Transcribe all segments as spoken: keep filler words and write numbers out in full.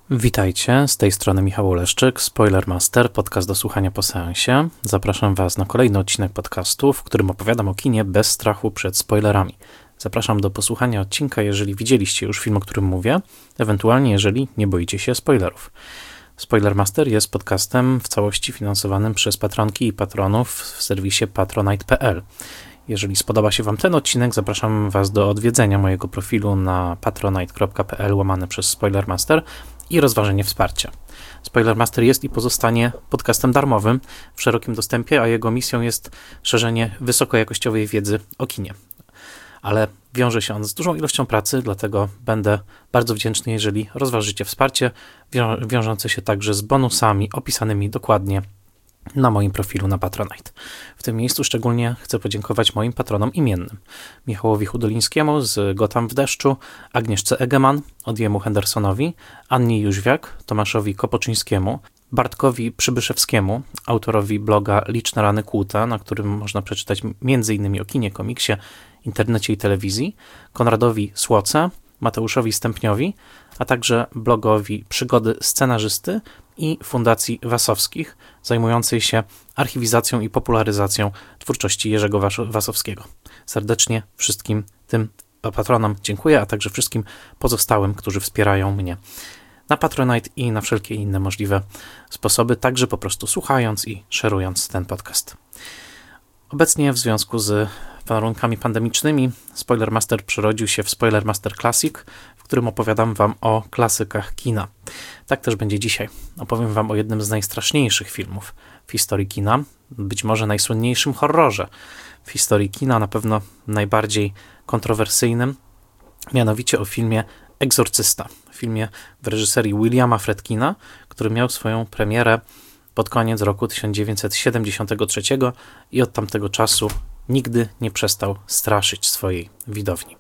Witajcie, z tej strony Michał Oleszczyk, Spoilermaster, podcast do słuchania po seansie. Zapraszam Was na kolejny odcinek podcastu, w którym opowiadam o kinie bez strachu przed spoilerami. Zapraszam do posłuchania odcinka, jeżeli widzieliście już film, o którym mówię, ewentualnie jeżeli nie boicie się spoilerów. Spoilermaster jest podcastem w całości finansowanym przez patronki i patronów w serwisie patronite kropka p l. Jeżeli spodoba się Wam ten odcinek, zapraszam Was do odwiedzenia mojego profilu na patronite kropka p l łamane przez Spoilermaster i rozważenie wsparcia. Spoilermaster jest i pozostanie podcastem darmowym w szerokim dostępie, a jego misją jest szerzenie wysokojakościowej wiedzy o kinie. Ale wiąże się on z dużą ilością pracy, dlatego będę bardzo wdzięczny, jeżeli rozważycie wsparcie, wią- wiążące się także z bonusami opisanymi dokładnie na moim profilu na Patronite. W tym miejscu szczególnie chcę podziękować moim patronom imiennym. Michałowi Hudolińskiemu z Gotham w deszczu, Agnieszce Egeman, Odiemu Hendersonowi, Annie Jóźwiak, Tomaszowi Kopoczyńskiemu, Bartkowi Przybyszewskiemu, autorowi bloga Liczne rany Kłuta, na którym można przeczytać między innymi o kinie, komiksie, internecie i telewizji, Konradowi Słoce, Mateuszowi Stępniowi, a także blogowi Przygody Scenarzysty i Fundacji Wasowskich, zajmującej się archiwizacją i popularyzacją twórczości Jerzego Wasowskiego. Serdecznie wszystkim tym patronom dziękuję, a także wszystkim pozostałym, którzy wspierają mnie na Patronite i na wszelkie inne możliwe sposoby, także po prostu słuchając i szerując ten podcast. Obecnie w związku z warunkami pandemicznymi Spoilermaster przerodził się w Spoilermaster Classic, w którym opowiadam Wam o klasykach kina. Tak też będzie dzisiaj. Opowiem Wam o jednym z najstraszniejszych filmów w historii kina, być może najsłynniejszym horrorze w historii kina, na pewno najbardziej kontrowersyjnym, mianowicie o filmie Egzorcysta. Filmie w reżyserii Williama Friedkina, który miał swoją premierę pod koniec roku tysiąc dziewięćset siedemdziesiątego trzeciego i od tamtego czasu nigdy nie przestał straszyć swojej widowni.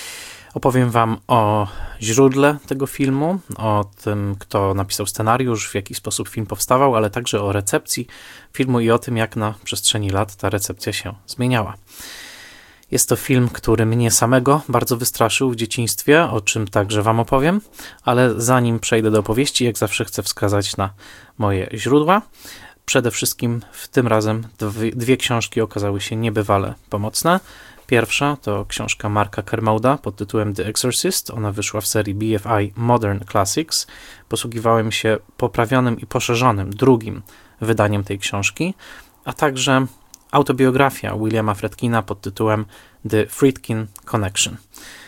Opowiem Wam o źródle tego filmu, o tym, kto napisał scenariusz, w jaki sposób film powstawał, ale także o recepcji filmu i o tym, jak na przestrzeni lat ta recepcja się zmieniała. Jest to film, który mnie samego bardzo wystraszył w dzieciństwie, o czym także Wam opowiem, ale zanim przejdę do opowieści, jak zawsze chcę wskazać na moje źródła. Przede wszystkim w tym razem dwie, dwie książki okazały się niebywale pomocne. Pierwsza to książka Marka Kermouda pod tytułem The Exorcist. Ona wyszła w serii B F I Modern Classics. Posługiwałem się poprawionym i poszerzonym drugim wydaniem tej książki, a także autobiografia Williama Friedkina pod tytułem The Friedkin Connection.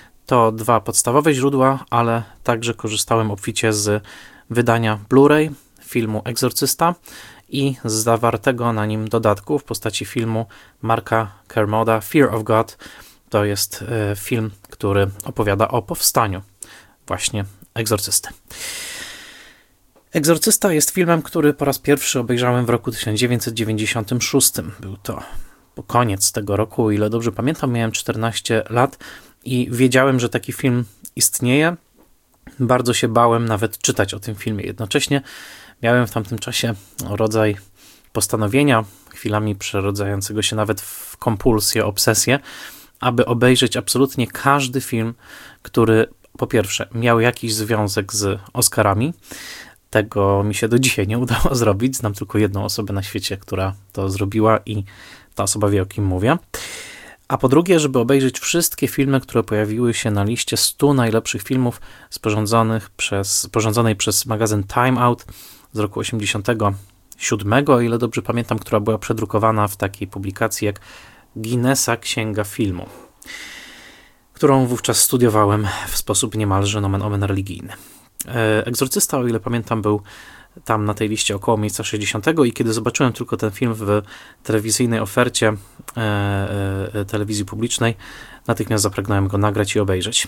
To dwa podstawowe źródła, ale także korzystałem obficie z wydania Blu-ray filmu Egzorcysta i z zawartego na nim dodatku w postaci filmu Marka Kermouda Fear of God. To jest e, film, który opowiada o powstaniu właśnie Egzorcysty. Egzorcysta jest filmem, który po raz pierwszy obejrzałem w roku tysiąc dziewięćset dziewięćdziesiątym szóstym. Był to po koniec tego roku, o ile dobrze pamiętam, miałem czternaście lat i wiedziałem, że taki film istnieje. Bardzo się bałem nawet czytać o tym filmie. Jednocześnie miałem w tamtym czasie rodzaj postanowienia, chwilami przerodzającego się nawet w kompulsję, obsesję, aby obejrzeć absolutnie każdy film, który po pierwsze miał jakiś związek z Oscarami. Tego mi się do dzisiaj nie udało zrobić. Znam tylko jedną osobę na świecie, która to zrobiła i ta osoba wie, o kim mówię. A po drugie, żeby obejrzeć wszystkie filmy, które pojawiły się na liście stu najlepszych filmów sporządzonych przez, sporządzonej przez magazyn Time Out z roku osiemdziesiątego siódmego, o ile dobrze pamiętam, która była przedrukowana w takiej publikacji jak Guinnessa Księga Filmu, którą wówczas studiowałem w sposób niemalże nomen omen religijny. Egzorcysta, o ile pamiętam, był tam na tej liście około miejsca sześćdziesiątego i kiedy zobaczyłem tylko ten film w telewizyjnej ofercie e, e, telewizji publicznej, natychmiast zapragnąłem go nagrać i obejrzeć.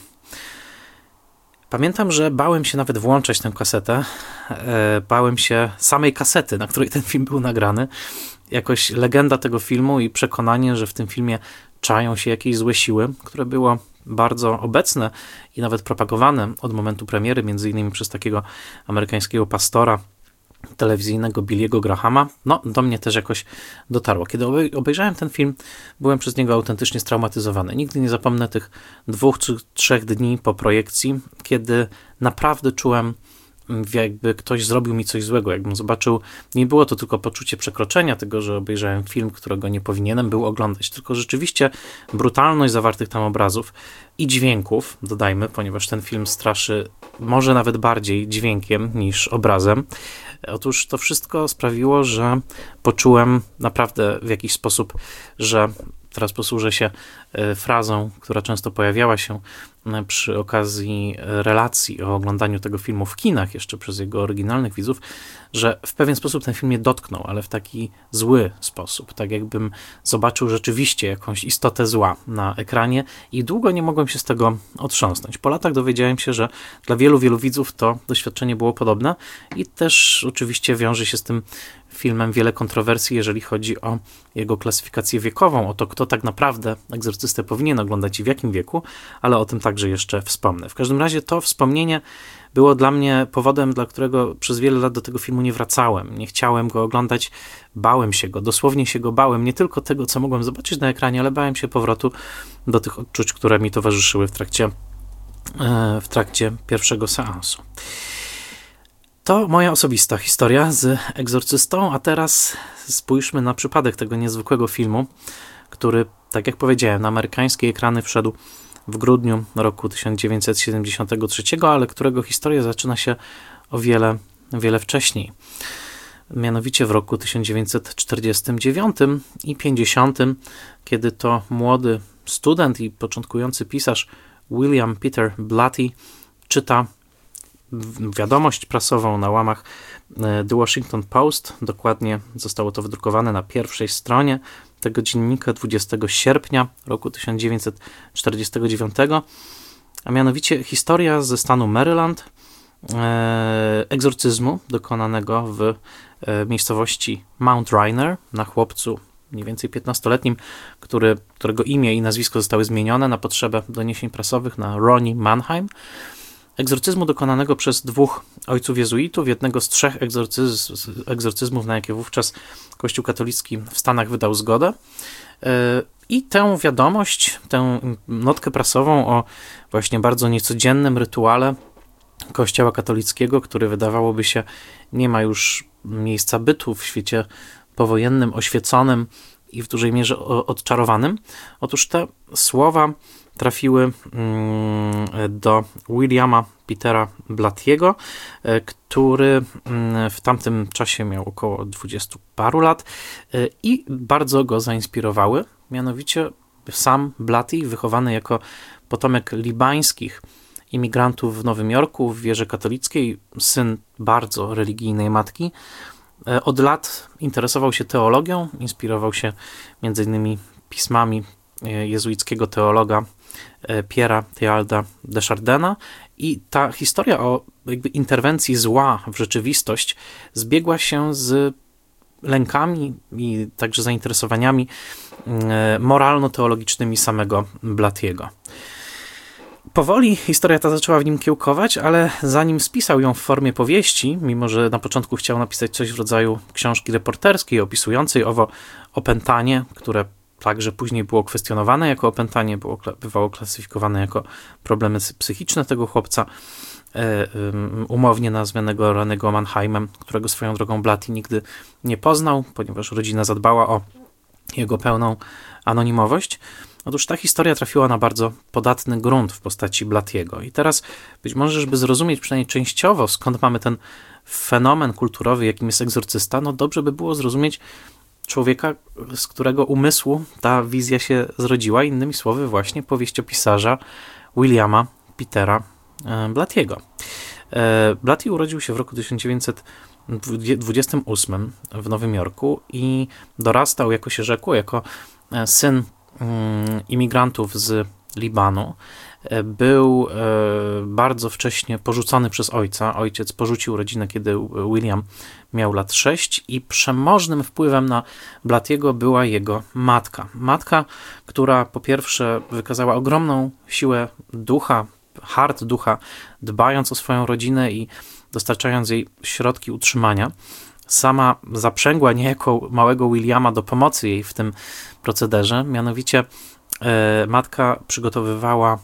Pamiętam, że bałem się nawet włączać tę kasetę. E, bałem się samej kasety, na której ten film był nagrany. Jakoś legenda tego filmu i przekonanie, że w tym filmie czają się jakieś złe siły, które było bardzo obecne i nawet propagowane od momentu premiery, między innymi przez takiego amerykańskiego pastora telewizyjnego Billy'ego Grahama, no do mnie też jakoś dotarło. Kiedy obejrzałem ten film, byłem przez niego autentycznie straumatyzowany. Nigdy nie zapomnę tych dwóch czy trzech dni po projekcji, kiedy naprawdę czułem jakby ktoś zrobił mi coś złego, jakbym zobaczył, nie było to tylko poczucie przekroczenia tego, że obejrzałem film, którego nie powinienem był oglądać, tylko rzeczywiście brutalność zawartych tam obrazów i dźwięków, dodajmy, ponieważ ten film straszy może nawet bardziej dźwiękiem niż obrazem. Otóż to wszystko sprawiło, że poczułem naprawdę w jakiś sposób, że teraz posłużę się frazą, która często pojawiała się przy okazji relacji o oglądaniu tego filmu w kinach, jeszcze przez jego oryginalnych widzów, że w pewien sposób ten film mnie dotknął, ale w taki zły sposób, tak jakbym zobaczył rzeczywiście jakąś istotę zła na ekranie i długo nie mogłem się z tego otrząsnąć. Po latach dowiedziałem się, że dla wielu, wielu widzów to doświadczenie było podobne i też oczywiście wiąże się z tym filmem wiele kontrowersji, jeżeli chodzi o jego klasyfikację wiekową, o to, kto tak naprawdę Egzorcystę powinien oglądać i w jakim wieku, ale o tym także jeszcze wspomnę. W każdym razie to wspomnienie było dla mnie powodem, dla którego przez wiele lat do tego filmu nie wracałem. Nie chciałem go oglądać, bałem się go, dosłownie się go bałem, nie tylko tego, co mogłem zobaczyć na ekranie, ale bałem się powrotu do tych odczuć, które mi towarzyszyły w trakcie, w trakcie pierwszego seansu. To moja osobista historia z Egzorcystą, a teraz spójrzmy na przypadek tego niezwykłego filmu, który, tak jak powiedziałem, na amerykańskie ekrany wszedł w grudniu roku tysiąc dziewięćset siedemdziesiątego trzeciego, ale którego historia zaczyna się o wiele, wiele wcześniej. Mianowicie w roku tysiąc dziewięćset czterdziestym dziewiątym i pięćdziesiątym, kiedy to młody student i początkujący pisarz William Peter Blatty czyta wiadomość prasową na łamach The Washington Post. Dokładnie zostało to wydrukowane na pierwszej stronie tego dziennika dwudziestego sierpnia roku tysiąc dziewięćset czterdziestego dziewiątego, a mianowicie historia ze stanu Maryland, e, egzorcyzmu dokonanego w e, miejscowości Mount Rainier na chłopcu mniej więcej piętnastoletnim, który, którego imię i nazwisko zostały zmienione na potrzebę doniesień prasowych na Ronnie Mannheim. Egzorcyzmu dokonanego przez dwóch ojców jezuitów, jednego z trzech egzorcyz- egzorcyzmów, na jakie wówczas Kościół katolicki w Stanach wydał zgodę. I tę wiadomość, tę notkę prasową o właśnie bardzo niecodziennym rytuale Kościoła katolickiego, który wydawałoby się nie ma już miejsca bytu w świecie powojennym, oświeconym i w dużej mierze odczarowanym. Otóż te słowa trafiły do Williama Petera Blatty'ego, który w tamtym czasie miał około dwudziestu paru lat i bardzo go zainspirowały. Mianowicie sam Blatty, wychowany jako potomek libańskich imigrantów w Nowym Jorku w wierze katolickiej, syn bardzo religijnej matki, od lat interesował się teologią, inspirował się między innymi pismami jezuickiego teologa Pierre'a Teilhard de Chardina i ta historia o jakby interwencji zła w rzeczywistość zbiegła się z lękami i także zainteresowaniami moralno-teologicznymi samego Blatty'ego. Powoli historia ta zaczęła w nim kiełkować, ale zanim spisał ją w formie powieści, mimo że na początku chciał napisać coś w rodzaju książki reporterskiej opisującej owo opętanie, które także później było kwestionowane jako opętanie, było, bywało klasyfikowane jako problemy psychiczne tego chłopca, umownie nazwanego Ronnego Mannheimem, którego swoją drogą Blatty nigdy nie poznał, ponieważ rodzina zadbała o jego pełną anonimowość. Otóż ta historia trafiła na bardzo podatny grunt w postaci Blatty'ego. I teraz być może, żeby zrozumieć przynajmniej częściowo, skąd mamy ten fenomen kulturowy, jakim jest egzorcysta, no dobrze by było zrozumieć człowieka, z którego umysłu ta wizja się zrodziła, innymi słowy właśnie powieściopisarza Williama Petera Blatty'ego. Blatty urodził się w roku tysiąc dziewięćset dwudziestym ósmym w Nowym Jorku i dorastał, jako się rzekło, jako syn imigrantów z Libanu. Był bardzo wcześnie porzucony przez ojca. Ojciec porzucił rodzinę, kiedy William miał lat sześć i przemożnym wpływem na Blatty'ego była jego matka. Matka, która po pierwsze wykazała ogromną siłę ducha, hart ducha, dbając o swoją rodzinę i dostarczając jej środki utrzymania. Sama zaprzęgła niejako małego Williama do pomocy jej w tym procederze. Mianowicie e, matka przygotowywała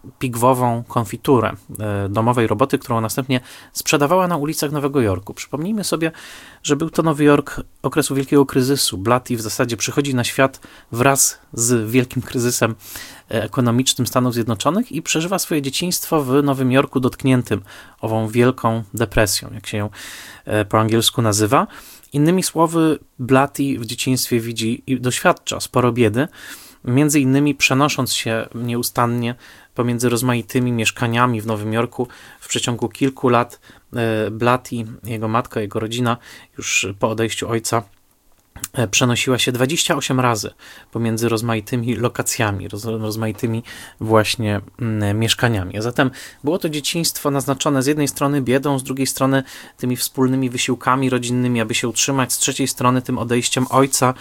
pigwową konfiturę domowej roboty, którą następnie sprzedawała na ulicach Nowego Jorku. Przypomnijmy sobie, że był to Nowy Jork okresu wielkiego kryzysu. Blatty w zasadzie przychodzi na świat wraz z wielkim kryzysem ekonomicznym Stanów Zjednoczonych i przeżywa swoje dzieciństwo w Nowym Jorku dotkniętym ową wielką depresją, jak się ją po angielsku nazywa. Innymi słowy, Blatty w dzieciństwie widzi i doświadcza sporo biedy, między innymi przenosząc się nieustannie pomiędzy rozmaitymi mieszkaniami w Nowym Jorku. W przeciągu kilku lat Blatty, jego matka, jego rodzina już po odejściu ojca przenosiła się dwadzieścia osiem razy pomiędzy rozmaitymi lokacjami, roz, rozmaitymi właśnie mm, mieszkaniami. A zatem było to dzieciństwo naznaczone z jednej strony biedą, z drugiej strony tymi wspólnymi wysiłkami rodzinnymi, aby się utrzymać, z trzeciej strony tym odejściem ojca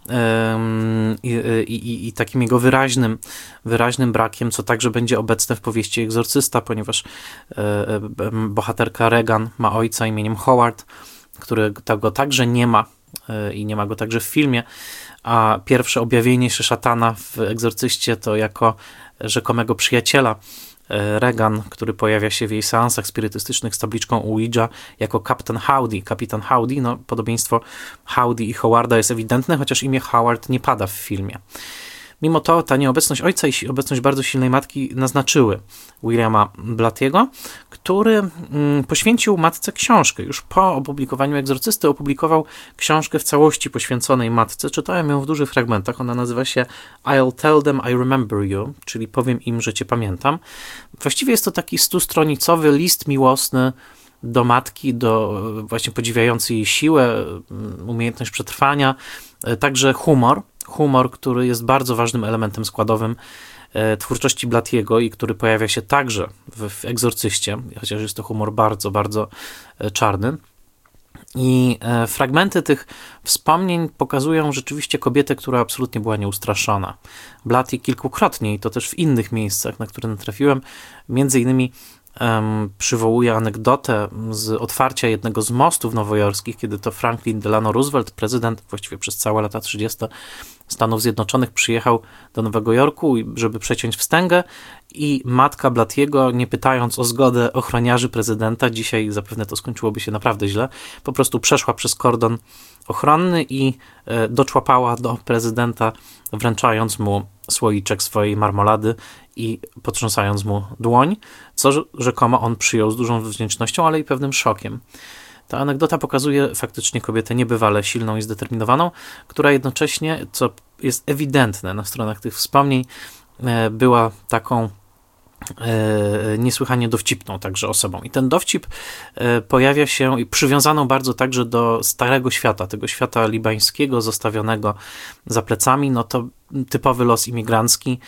i, i, i takim jego wyraźnym, wyraźnym brakiem, co także będzie obecne w powieści Egzorcysta, ponieważ bohaterka Regan ma ojca imieniem Howard, którego także nie ma i nie ma go także w filmie, a pierwsze objawienie się szatana w Egzorcyście to jako rzekomego przyjaciela Regan, który pojawia się w jej seansach spirytystycznych z tabliczką Ouija jako kapitan Howdy. Kapitan Howdy, no podobieństwo Howdy i Howarda jest ewidentne, chociaż imię Howard nie pada w filmie. Mimo to ta nieobecność ojca i obecność bardzo silnej matki naznaczyły Williama Blatty'ego, który mm, poświęcił matce książkę. Już po opublikowaniu Egzorcysty opublikował książkę w całości poświęconej matce. Czytałem ją w dużych fragmentach. Ona nazywa się I'll tell them I remember you, czyli powiem im, że cię pamiętam. Właściwie jest to taki stustronicowy list miłosny do matki, do właśnie podziwiający jej siłę, umiejętność przetrwania, także humor. Humor, który jest bardzo ważnym elementem składowym e, twórczości Blatty'ego i który pojawia się także w, w Egzorcyście, chociaż jest to humor bardzo, bardzo e, czarny. I e, fragmenty tych wspomnień pokazują rzeczywiście kobietę, która absolutnie była nieustraszona. Blatty kilkukrotnie, i to też w innych miejscach, na które natrafiłem, między innymi Um, przywołuje anegdotę z otwarcia jednego z mostów nowojorskich, kiedy to Franklin Delano Roosevelt, prezydent właściwie przez całe lata trzydzieste Stanów Zjednoczonych, przyjechał do Nowego Jorku, żeby przeciąć wstęgę i matka Blatty'ego, nie pytając o zgodę ochroniarzy prezydenta, dzisiaj zapewne to skończyłoby się naprawdę źle, po prostu przeszła przez kordon ochronny i e, doczłapała do prezydenta, wręczając mu słoiczek swojej marmolady i potrząsając mu dłoń, co rzekomo on przyjął z dużą wdzięcznością, ale i pewnym szokiem. Ta anegdota pokazuje faktycznie kobietę niebywale silną i zdeterminowaną, która jednocześnie, co jest ewidentne na stronach tych wspomnień, była taką e, niesłychanie dowcipną także osobą. I ten dowcip e, pojawia się i przywiązaną bardzo także do starego świata, tego świata libańskiego, zostawionego za plecami. No to typowy los imigrancki.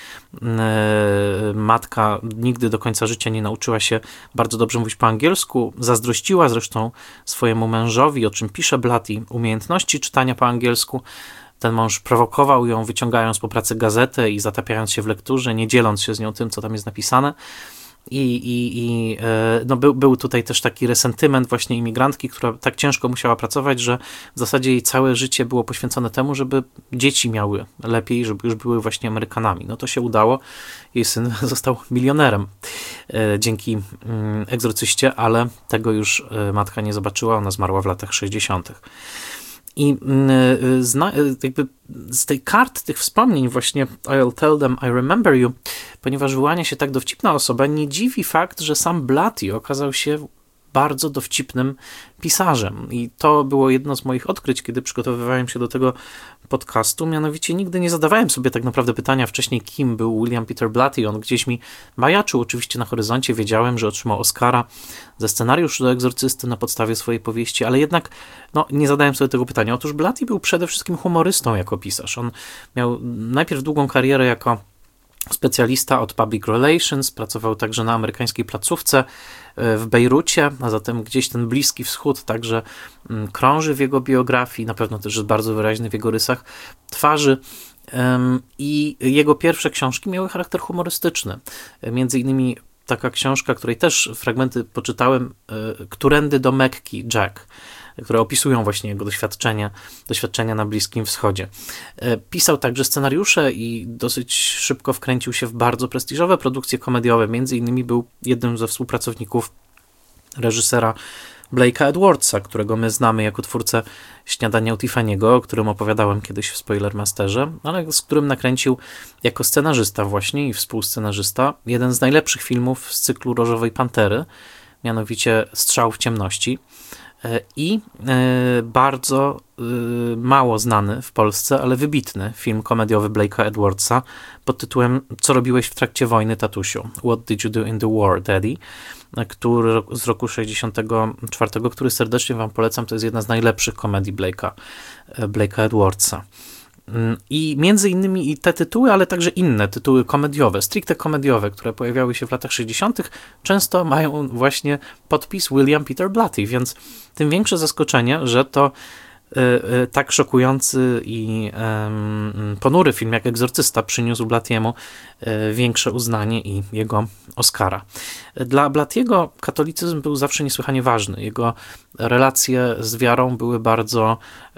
E, matka nigdy do końca życia nie nauczyła się bardzo dobrze mówić po angielsku. Zazdrościła zresztą swojemu mężowi, o czym pisze Blatty, umiejętności czytania po angielsku. Ten mąż prowokował ją, wyciągając po pracy gazetę i zatapiając się w lekturze, nie dzieląc się z nią tym, co tam jest napisane. I, i, i no był, był tutaj też taki resentyment właśnie imigrantki, która tak ciężko musiała pracować, że w zasadzie jej całe życie było poświęcone temu, żeby dzieci miały lepiej, żeby już były właśnie Amerykanami. No to się udało. Jej syn został milionerem e, dzięki mm, Egzorcyście, ale tego już e, matka nie zobaczyła. Ona zmarła w latach sześćdziesiątych. I zna, jakby z tej kart, tych wspomnień właśnie I'll tell them I remember you, ponieważ wyłania się tak dowcipna osoba, nie dziwi fakt, że sam Blatty okazał się bardzo dowcipnym pisarzem. I to było jedno z moich odkryć, kiedy przygotowywałem się do tego podcastu. Mianowicie nigdy nie zadawałem sobie tak naprawdę pytania wcześniej, kim był William Peter Blatty. On gdzieś mi majaczył oczywiście na horyzoncie. Wiedziałem, że otrzymał Oscara za scenariusz do Egzorcysty na podstawie swojej powieści, ale jednak no, nie zadałem sobie tego pytania. Otóż Blatty był przede wszystkim humorystą jako pisarz. On miał najpierw długą karierę jako specjalista od public relations, pracował także na amerykańskiej placówce w Bejrucie, a zatem gdzieś ten Bliski Wschód także krąży w jego biografii, na pewno też jest bardzo wyraźny w jego rysach twarzy. I jego pierwsze książki miały charakter humorystyczny. Między innymi taka książka, której też fragmenty poczytałem, Którędy do Mekki, Jack. które opisują właśnie jego doświadczenia, doświadczenia na Bliskim Wschodzie. Pisał także scenariusze i dosyć szybko wkręcił się w bardzo prestiżowe produkcje komediowe. Między innymi był jednym ze współpracowników reżysera Blake'a Edwardsa, którego my znamy jako twórcę Śniadania u Tiffany'ego, o którym opowiadałem kiedyś w Spoilermasterze, ale z którym nakręcił jako scenarzysta właśnie i współscenarzysta jeden z najlepszych filmów z cyklu Różowej Pantery, mianowicie Strzał w ciemności. I bardzo mało znany w Polsce, ale wybitny film komediowy Blake'a Edwardsa pod tytułem Co robiłeś w trakcie wojny, tatusiu? What did you do in the war, daddy? Który z roku sześćdziesiątego czwartego, który serdecznie wam polecam, to jest jedna z najlepszych komedii Blake'a, Blake'a Edwardsa. I między innymi i te tytuły, ale także inne tytuły komediowe, stricte komediowe, które pojawiały się w latach sześćdziesiątych, często mają właśnie podpis William Peter Blatty, więc tym większe zaskoczenie, że to y, y, tak szokujący i y, ponury film jak Egzorcysta przyniósł Blattiemu y, większe uznanie i jego Oscara. Dla Blattiego katolicyzm był zawsze niesłychanie ważny. Jego relacje z wiarą były bardzo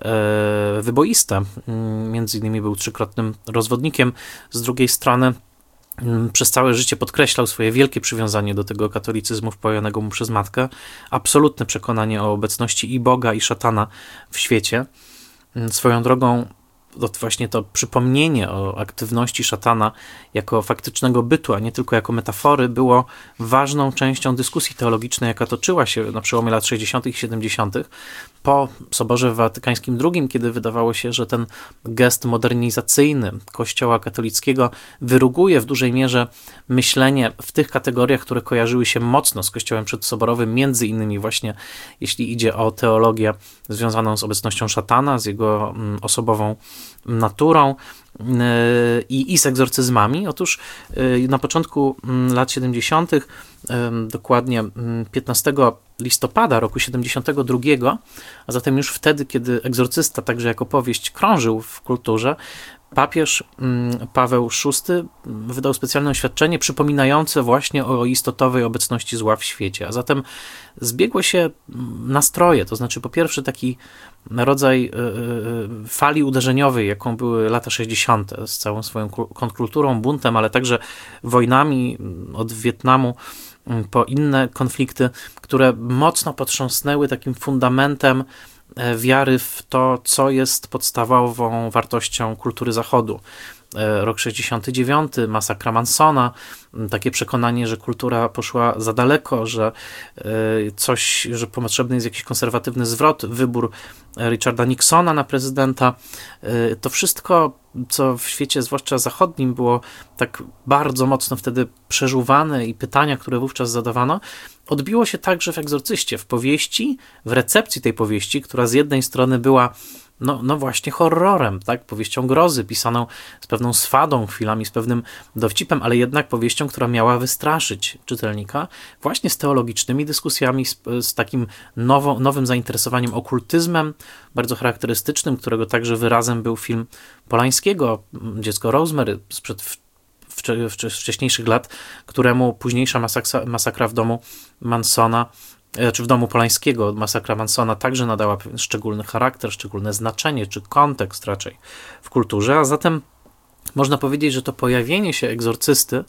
e, wyboiste. Między innymi był trzykrotnym rozwodnikiem. Z drugiej strony m, przez całe życie podkreślał swoje wielkie przywiązanie do tego katolicyzmu wpojonego mu przez matkę. Absolutne przekonanie o obecności i Boga, i szatana w świecie. Swoją drogą właśnie to przypomnienie o aktywności szatana jako faktycznego bytu, a nie tylko jako metafory, było ważną częścią dyskusji teologicznej, jaka toczyła się na przełomie lat sześćdziesiątych i siedemdziesiątych po Soborze Watykańskim drugi, kiedy wydawało się, że ten gest modernizacyjny Kościoła katolickiego wyruguje w dużej mierze myślenie w tych kategoriach, które kojarzyły się mocno z Kościołem przedsoborowym, między innymi właśnie jeśli idzie o teologię związaną z obecnością szatana, z jego osobową naturą i, i z egzorcyzmami. Otóż na początku lat siedemdziesiątych, dokładnie piętnastego listopada roku siedemdziesiątego drugiego, a zatem już wtedy, kiedy Egzorcysta także jako powieść krążył w kulturze, papież Paweł szósty wydał specjalne oświadczenie przypominające właśnie o istotowej obecności zła w świecie. A zatem zbiegły się nastroje, to znaczy po pierwsze taki rodzaj fali uderzeniowej, jaką były lata sześćdziesiąte z całą swoją kontrkulturą, buntem, ale także wojnami od Wietnamu po inne konflikty, które mocno potrząsnęły takim fundamentem wiary w to, co jest podstawową wartością kultury Zachodu. Rok sześćdziesiąty dziewiąty, masakra Mansona, takie przekonanie, że kultura poszła za daleko, że coś, że potrzebny jest jakiś konserwatywny zwrot, wybór Richarda Nixona na prezydenta. To wszystko, co w świecie zwłaszcza zachodnim było tak bardzo mocno wtedy przeżuwane i pytania, które wówczas zadawano, odbiło się także w Egzorcyście, w powieści, w recepcji tej powieści, która z jednej strony była No, no właśnie horrorem, tak? Powieścią grozy, pisaną z pewną swadą chwilami, z pewnym dowcipem, ale jednak powieścią, która miała wystraszyć czytelnika, właśnie z teologicznymi dyskusjami, z, z takim nowo, nowym zainteresowaniem okultyzmem, bardzo charakterystycznym, którego także wyrazem był film Polańskiego, Dziecko Rosemary, sprzed w, w, w, wcześniejszych lat, któremu późniejsza masakra, masakra w domu Mansona, czy w domu Polańskiego, masakra Mansona także nadała pewien szczególny charakter, szczególne znaczenie, czy kontekst raczej w kulturze, a zatem można powiedzieć, że to pojawienie się Egzorcysty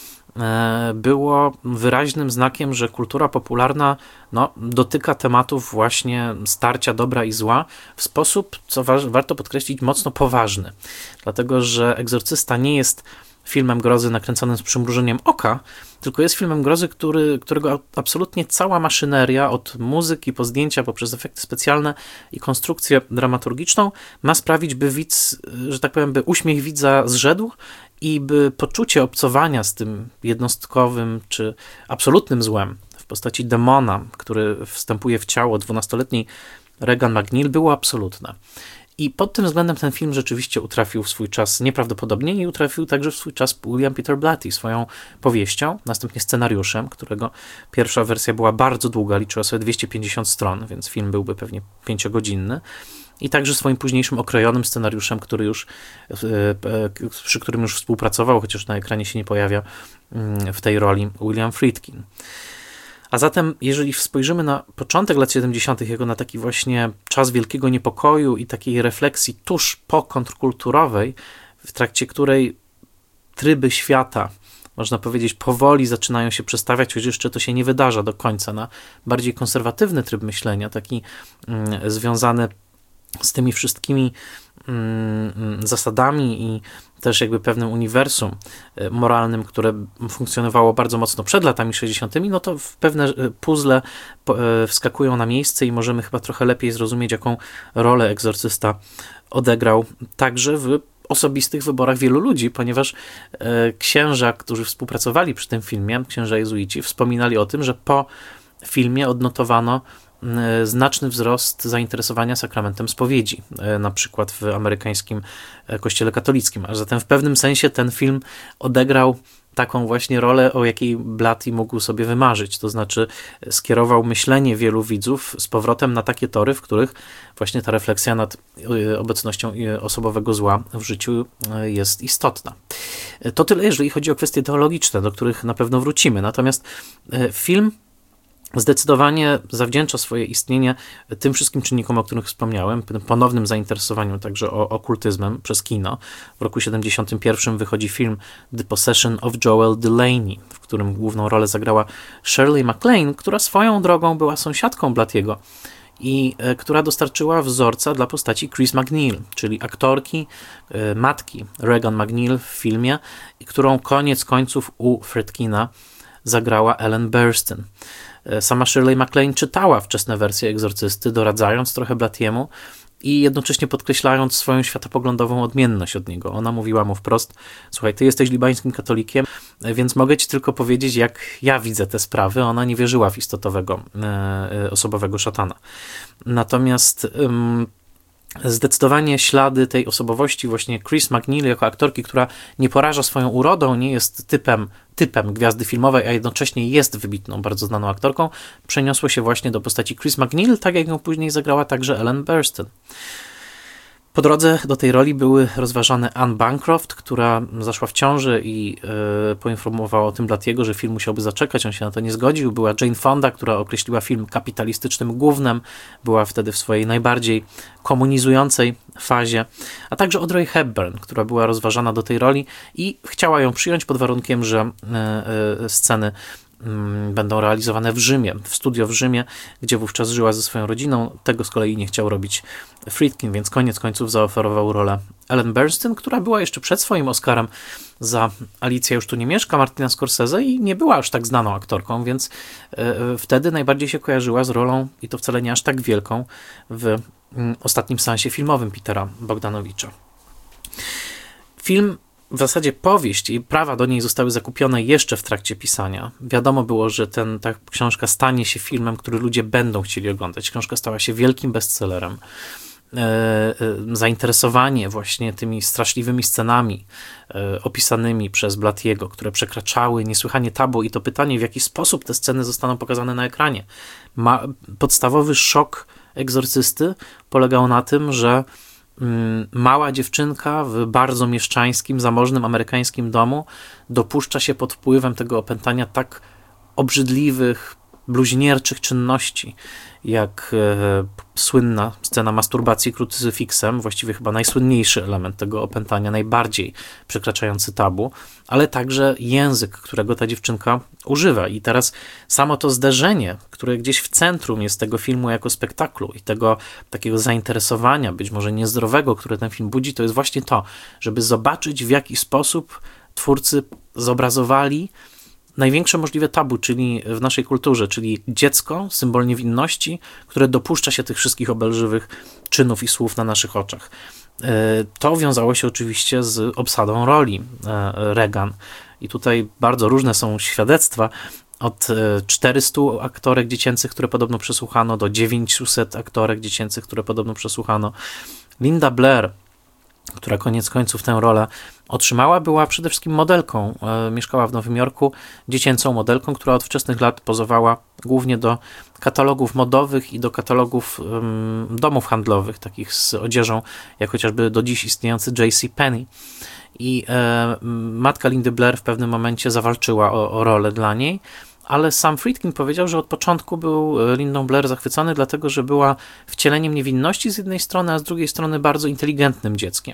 było wyraźnym znakiem, że kultura popularna no, dotyka tematów właśnie starcia dobra i zła w sposób, co wa- warto podkreślić, mocno poważny. Dlatego, że Egzorcysta nie jest filmem grozy nakręconym z przymrużeniem oka, tylko jest filmem grozy, który, którego absolutnie cała maszyneria, od muzyki po zdjęcia, poprzez efekty specjalne i konstrukcję dramaturgiczną, ma sprawić, by widz, że tak powiem, by uśmiech widza zrzedł i by poczucie obcowania z tym jednostkowym czy absolutnym złem w postaci demona, który wstępuje w ciało dwunastoletniej Regan McNeil, było absolutne. I pod tym względem ten film rzeczywiście utrafił w swój czas nieprawdopodobnie i utrafił także w swój czas William Peter Blatty swoją powieścią, następnie scenariuszem, którego pierwsza wersja była bardzo długa, liczyła sobie dwieście pięćdziesiąt stron, więc film byłby pewnie pięciogodzinny. I także swoim późniejszym okrojonym scenariuszem, który już, przy którym już współpracował, chociaż na ekranie się nie pojawia w tej roli, William Friedkin. A zatem, jeżeli spojrzymy na początek lat siedemdziesiątych jako na taki właśnie czas wielkiego niepokoju i takiej refleksji tuż po kontrkulturowej, w trakcie której tryby świata, można powiedzieć, powoli zaczynają się przestawiać, choć jeszcze to się nie wydarza do końca, na bardziej konserwatywny tryb myślenia, taki mm, związany z tymi wszystkimi mm, zasadami i też jakby pewnym uniwersum moralnym, które funkcjonowało bardzo mocno przed latami sześćdziesiątymi, no to w pewne puzzle wskakują na miejsce i możemy chyba trochę lepiej zrozumieć, jaką rolę Egzorcysta odegrał także w osobistych wyborach wielu ludzi, ponieważ księża, którzy współpracowali przy tym filmie, księża jezuici, wspominali o tym, że po filmie odnotowano znaczny wzrost zainteresowania sakramentem spowiedzi, na przykład w amerykańskim kościele katolickim. A zatem w pewnym sensie ten film odegrał taką właśnie rolę, o jakiej Blatty mógł sobie wymarzyć. To znaczy skierował myślenie wielu widzów z powrotem na takie tory, w których właśnie ta refleksja nad obecnością osobowego zła w życiu jest istotna. To tyle, jeżeli chodzi o kwestie teologiczne, do których na pewno wrócimy. Natomiast film zdecydowanie zawdzięcza swoje istnienie tym wszystkim czynnikom, o których wspomniałem, tym ponownym zainteresowaniu także o okultyzmem przez kino. W roku siedemdziesiątym pierwszym wychodzi film The Possession of Joel Delaney, w którym główną rolę zagrała Shirley MacLaine, która swoją drogą była sąsiadką Blatty'ego i e, która dostarczyła wzorca dla postaci Chris MacNeil, czyli aktorki, e, matki Regan MacNeil w filmie, którą koniec końców u Friedkina zagrała Ellen Burstyn. Sama Shirley MacLaine czytała wczesne wersje Egzorcysty, doradzając trochę Blatty'emu i jednocześnie podkreślając swoją światopoglądową odmienność od niego. Ona mówiła mu wprost: słuchaj, ty jesteś libańskim katolikiem, więc mogę ci tylko powiedzieć, jak ja widzę te sprawy. Ona nie wierzyła w istotowego, e, osobowego szatana. Natomiast ym, zdecydowanie ślady tej osobowości właśnie Chris MacNeil jako aktorki, która nie poraża swoją urodą, nie jest typem, typem gwiazdy filmowej, a jednocześnie jest wybitną, bardzo znaną aktorką, przeniosło się właśnie do postaci Chris MacNeil, tak jak ją później zagrała także Ellen Burstyn. Po drodze do tej roli były rozważane Anne Bancroft, która zaszła w ciąży i yy, poinformowała o tym Blatty'ego, że film musiałby zaczekać, on się na to nie zgodził. Była Jane Fonda, która określiła film kapitalistycznym gównem, była wtedy w swojej najbardziej komunizującej fazie, a także Audrey Hepburn, która była rozważana do tej roli i chciała ją przyjąć pod warunkiem, że yy, yy, sceny będą realizowane w Rzymie, w studio w Rzymie, gdzie wówczas żyła ze swoją rodziną. Tego z kolei nie chciał robić Friedkin, więc koniec końców zaoferował rolę Ellen Burstyn, która była jeszcze przed swoim Oscarem za Alicja już tu nie mieszka Martina Scorsese i nie była aż tak znaną aktorką, więc y, wtedy najbardziej się kojarzyła z rolą, i to wcale nie aż tak wielką, w y, ostatnim seansie filmowym Petera Bogdanowicza. Film w zasadzie powieść i prawa do niej zostały zakupione jeszcze w trakcie pisania. Wiadomo było, że ten, ta książka stanie się filmem, który ludzie będą chcieli oglądać. Książka stała się wielkim bestsellerem. E, e, zainteresowanie właśnie tymi straszliwymi scenami e, opisanymi przez Blatty'ego, które przekraczały niesłychanie tabu, i to pytanie, w jaki sposób te sceny zostaną pokazane na ekranie. Ma, podstawowy szok Egzorcysty polegał na tym, że mała dziewczynka w bardzo mieszczańskim, zamożnym amerykańskim domu dopuszcza się pod wpływem tego opętania tak obrzydliwych, bluźnierczych czynności, jak e, słynna scena masturbacji krucyfiksem, właściwie chyba najsłynniejszy element tego opętania, najbardziej przekraczający tabu, ale także język, którego ta dziewczynka używa. I teraz samo to zderzenie, które gdzieś w centrum jest tego filmu jako spektaklu i tego takiego zainteresowania, być może niezdrowego, które ten film budzi, to jest właśnie to, żeby zobaczyć, w jaki sposób twórcy zobrazowali największe możliwe tabu, czyli w naszej kulturze, czyli dziecko, symbol niewinności, które dopuszcza się tych wszystkich obelżywych czynów i słów na naszych oczach. To wiązało się oczywiście z obsadą roli Regan. I tutaj bardzo różne są świadectwa, od czterystu aktorek dziecięcych, które podobno przesłuchano, do dziewięciuset aktorek dziecięcych, które podobno przesłuchano. Linda Blair, która koniec końców tę rolę otrzymała, była przede wszystkim modelką. E, mieszkała w Nowym Jorku, dziecięcą modelką, która od wczesnych lat pozowała głównie do katalogów modowych i do katalogów um, domów handlowych, takich z odzieżą, jak chociażby do dziś istniejący J C Penney. I e, matka Lindy Blair w pewnym momencie zawalczyła o, o rolę dla niej, ale sam Friedkin powiedział, że od początku był Lindą Blair zachwycony, dlatego że była wcieleniem niewinności z jednej strony, a z drugiej strony bardzo inteligentnym dzieckiem.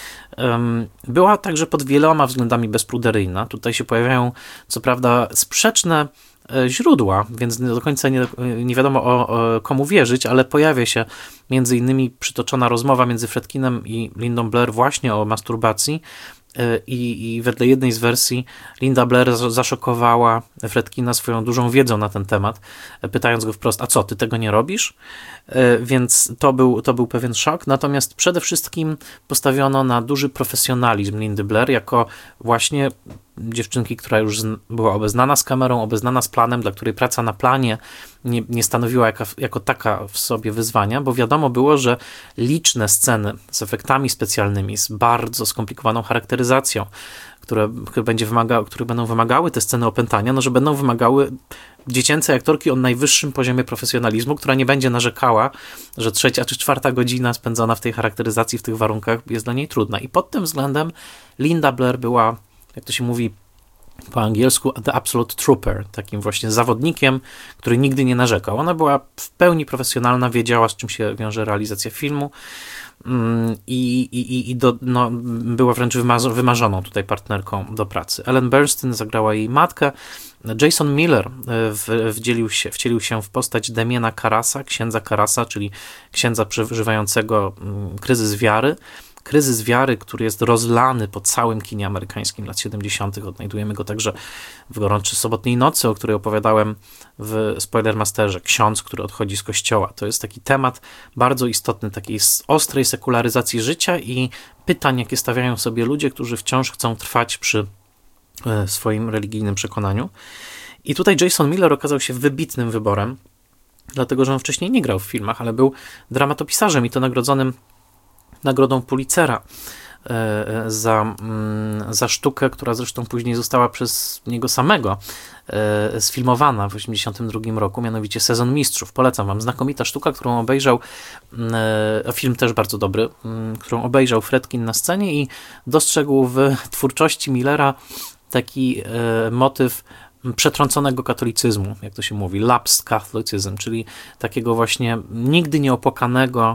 Była także pod wieloma względami bezpruderyjna. Tutaj się pojawiają, co prawda, sprzeczne źródła, więc nie do końca nie, nie wiadomo o, o komu wierzyć, ale pojawia się między innymi przytoczona rozmowa między Friedkinem i Lindą Blair właśnie o masturbacji. I, I wedle jednej z wersji Linda Blair zaszokowała Friedkina swoją dużą wiedzą na ten temat, pytając go wprost, a co, ty tego nie robisz? Więc to był, to był pewien szok. Natomiast przede wszystkim postawiono na duży profesjonalizm Lindy Blair jako właśnie dziewczynki, która już była obeznana z kamerą, obeznana z planem, dla której praca na planie nie, nie stanowiła jako, jako taka w sobie wyzwania, bo wiadomo było, że liczne sceny z efektami specjalnymi, z bardzo skomplikowaną charakteryzacją, które, które, będzie wymaga, które będą wymagały te sceny opętania, no że będą wymagały dziecięcej aktorki o najwyższym poziomie profesjonalizmu, która nie będzie narzekała, że trzecia czy czwarta godzina spędzona w tej charakteryzacji, w tych warunkach jest dla niej trudna. I pod tym względem Linda Blair była, jak to się mówi po angielsku, the absolute trooper, takim właśnie zawodnikiem, który nigdy nie narzekał. Ona była w pełni profesjonalna, wiedziała, z czym się wiąże realizacja filmu i, i, i do, no, była wręcz wymarzoną tutaj partnerką do pracy. Ellen Burstyn zagrała jej matkę. Jason Miller w, wdzielił, się, wcielił się w postać Damiena Karasa, księdza Karasa, czyli księdza przeżywającego kryzys wiary. Kryzys wiary, który jest rozlany po całym kinie amerykańskim lat siedemdziesiątych. Odnajdujemy go także w Gorączce sobotniej nocy, o której opowiadałem w Spoilermasterze. Ksiądz, który odchodzi z kościoła. To jest taki temat bardzo istotny, takiej ostrej sekularyzacji życia i pytań, jakie stawiają sobie ludzie, którzy wciąż chcą trwać przy swoim religijnym przekonaniu. I tutaj Jason Miller okazał się wybitnym wyborem, dlatego że on wcześniej nie grał w filmach, ale był dramatopisarzem i to nagrodzonym nagrodą Pulitzera za, za sztukę, która zresztą później została przez niego samego sfilmowana w osiemdziesiątym drugim roku, mianowicie Sezon Mistrzów. Polecam wam. Znakomita sztuka, którą obejrzał, film też bardzo dobry, którą obejrzał Friedkin na scenie i dostrzegł w twórczości Millera taki motyw przetrąconego katolicyzmu, jak to się mówi, lapsed Catholicism, czyli takiego właśnie nigdy nieopłakanego,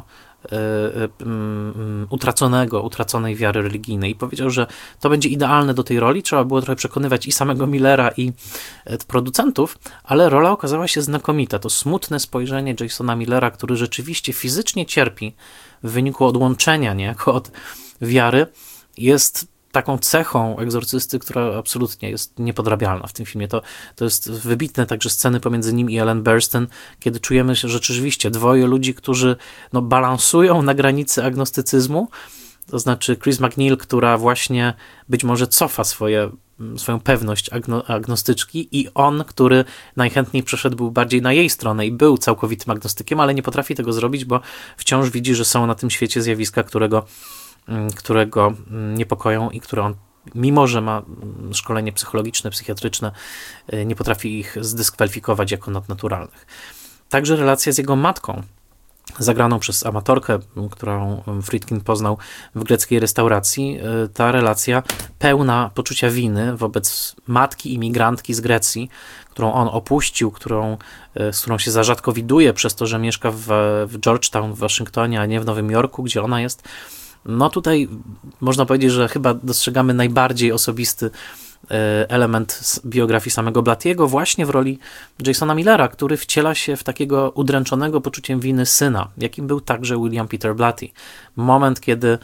utraconego, utraconej wiary religijnej i powiedział, że to będzie idealne do tej roli. Trzeba było trochę przekonywać i samego Millera, i producentów, ale rola okazała się znakomita. To smutne spojrzenie Jasona Millera, który rzeczywiście fizycznie cierpi w wyniku odłączenia niejako od wiary, jest taką cechą egzorcysty, która absolutnie jest niepodrabialna w tym filmie. To, to jest wybitne także sceny pomiędzy nim i Ellen Burstyn, kiedy czujemy się, że rzeczywiście dwoje ludzi, którzy no, balansują na granicy agnostycyzmu, to znaczy Chris McNeil, która właśnie być może cofa swoje, swoją pewność agno, agnostyczki i on, który najchętniej przeszedł bardziej na jej stronę i był całkowitym agnostykiem, ale nie potrafi tego zrobić, bo wciąż widzi, że są na tym świecie zjawiska, którego którego niepokoją i które on, mimo że ma szkolenie psychologiczne, psychiatryczne, nie potrafi ich zdyskwalifikować jako nadnaturalnych. Także relacja z jego matką, zagraną przez amatorkę, którą Friedkin poznał w greckiej restauracji, ta relacja pełna poczucia winy wobec matki imigrantki z Grecji, którą on opuścił, którą, z którą się za rzadko widuje przez to, że mieszka w, w Georgetown w Waszyngtonie, a nie w Nowym Jorku, gdzie ona jest. No tutaj można powiedzieć, że chyba dostrzegamy najbardziej osobisty element z biografii samego Blattiego właśnie w roli Jasona Millera, który wciela się w takiego udręczonego poczuciem winy syna, jakim był także William Peter Blatty. Moment, kiedy,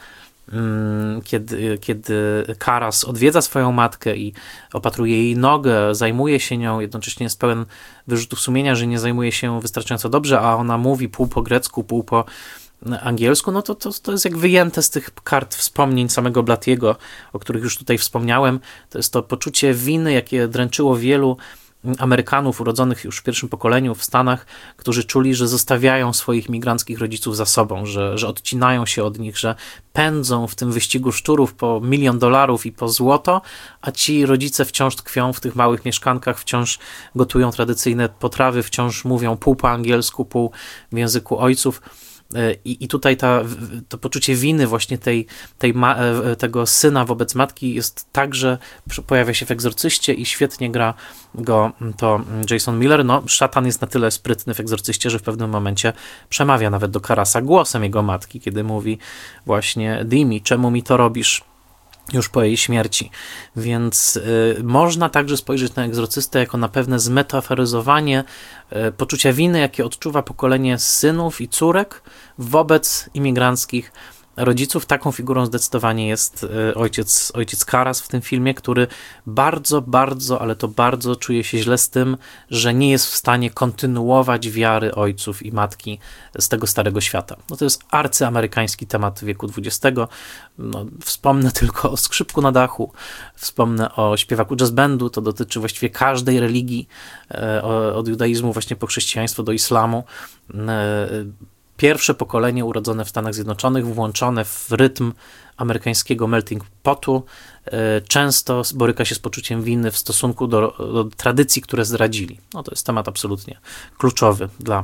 kiedy, kiedy Karas odwiedza swoją matkę i opatruje jej nogę, zajmuje się nią, jednocześnie jest pełen wyrzutów sumienia, że nie zajmuje się wystarczająco dobrze, a ona mówi pół po grecku, pół po angielsku, no to, to, to jest jak wyjęte z tych kart wspomnień samego Blattiego, o których już tutaj wspomniałem. To jest to poczucie winy, jakie dręczyło wielu Amerykanów urodzonych już w pierwszym pokoleniu w Stanach, którzy czuli, że zostawiają swoich migranckich rodziców za sobą, że, że odcinają się od nich, że pędzą w tym wyścigu szczurów po milion dolarów i po złoto, a ci rodzice wciąż tkwią w tych małych mieszkankach, wciąż gotują tradycyjne potrawy, wciąż mówią pół po angielsku, pół w języku ojców. I, i tutaj ta, to poczucie winy właśnie tej, tej ma, tego syna wobec matki jest także, pojawia się w Egzorcyście i świetnie gra go to Jason Miller. No, szatan jest na tyle sprytny w Egzorcyście, że w pewnym momencie przemawia nawet do Karasa głosem jego matki, kiedy mówi właśnie: Dimi, czemu mi to robisz? Już po jej śmierci. Więc y, można także spojrzeć na Egzorcystę jako na pewne zmetaforyzowanie y, poczucia winy, jakie odczuwa pokolenie synów i córek wobec imigranckich rodziców. Taką figurą zdecydowanie jest y, ojciec, ojciec Karas w tym filmie, który bardzo, bardzo, ale to bardzo czuje się źle z tym, że nie jest w stanie kontynuować wiary ojców i matki z tego starego świata. No to jest arcyamerykański temat wieku dwudziestego. No, wspomnę tylko o Skrzypku na dachu, wspomnę o śpiewaku jazz bandu, to dotyczy właściwie każdej religii, y, od judaizmu właśnie po chrześcijaństwo do islamu. Y, Pierwsze pokolenie urodzone w Stanach Zjednoczonych, włączone w rytm amerykańskiego melting potu, często boryka się z poczuciem winy w stosunku do, do tradycji, które zdradzili. No to jest temat absolutnie kluczowy dla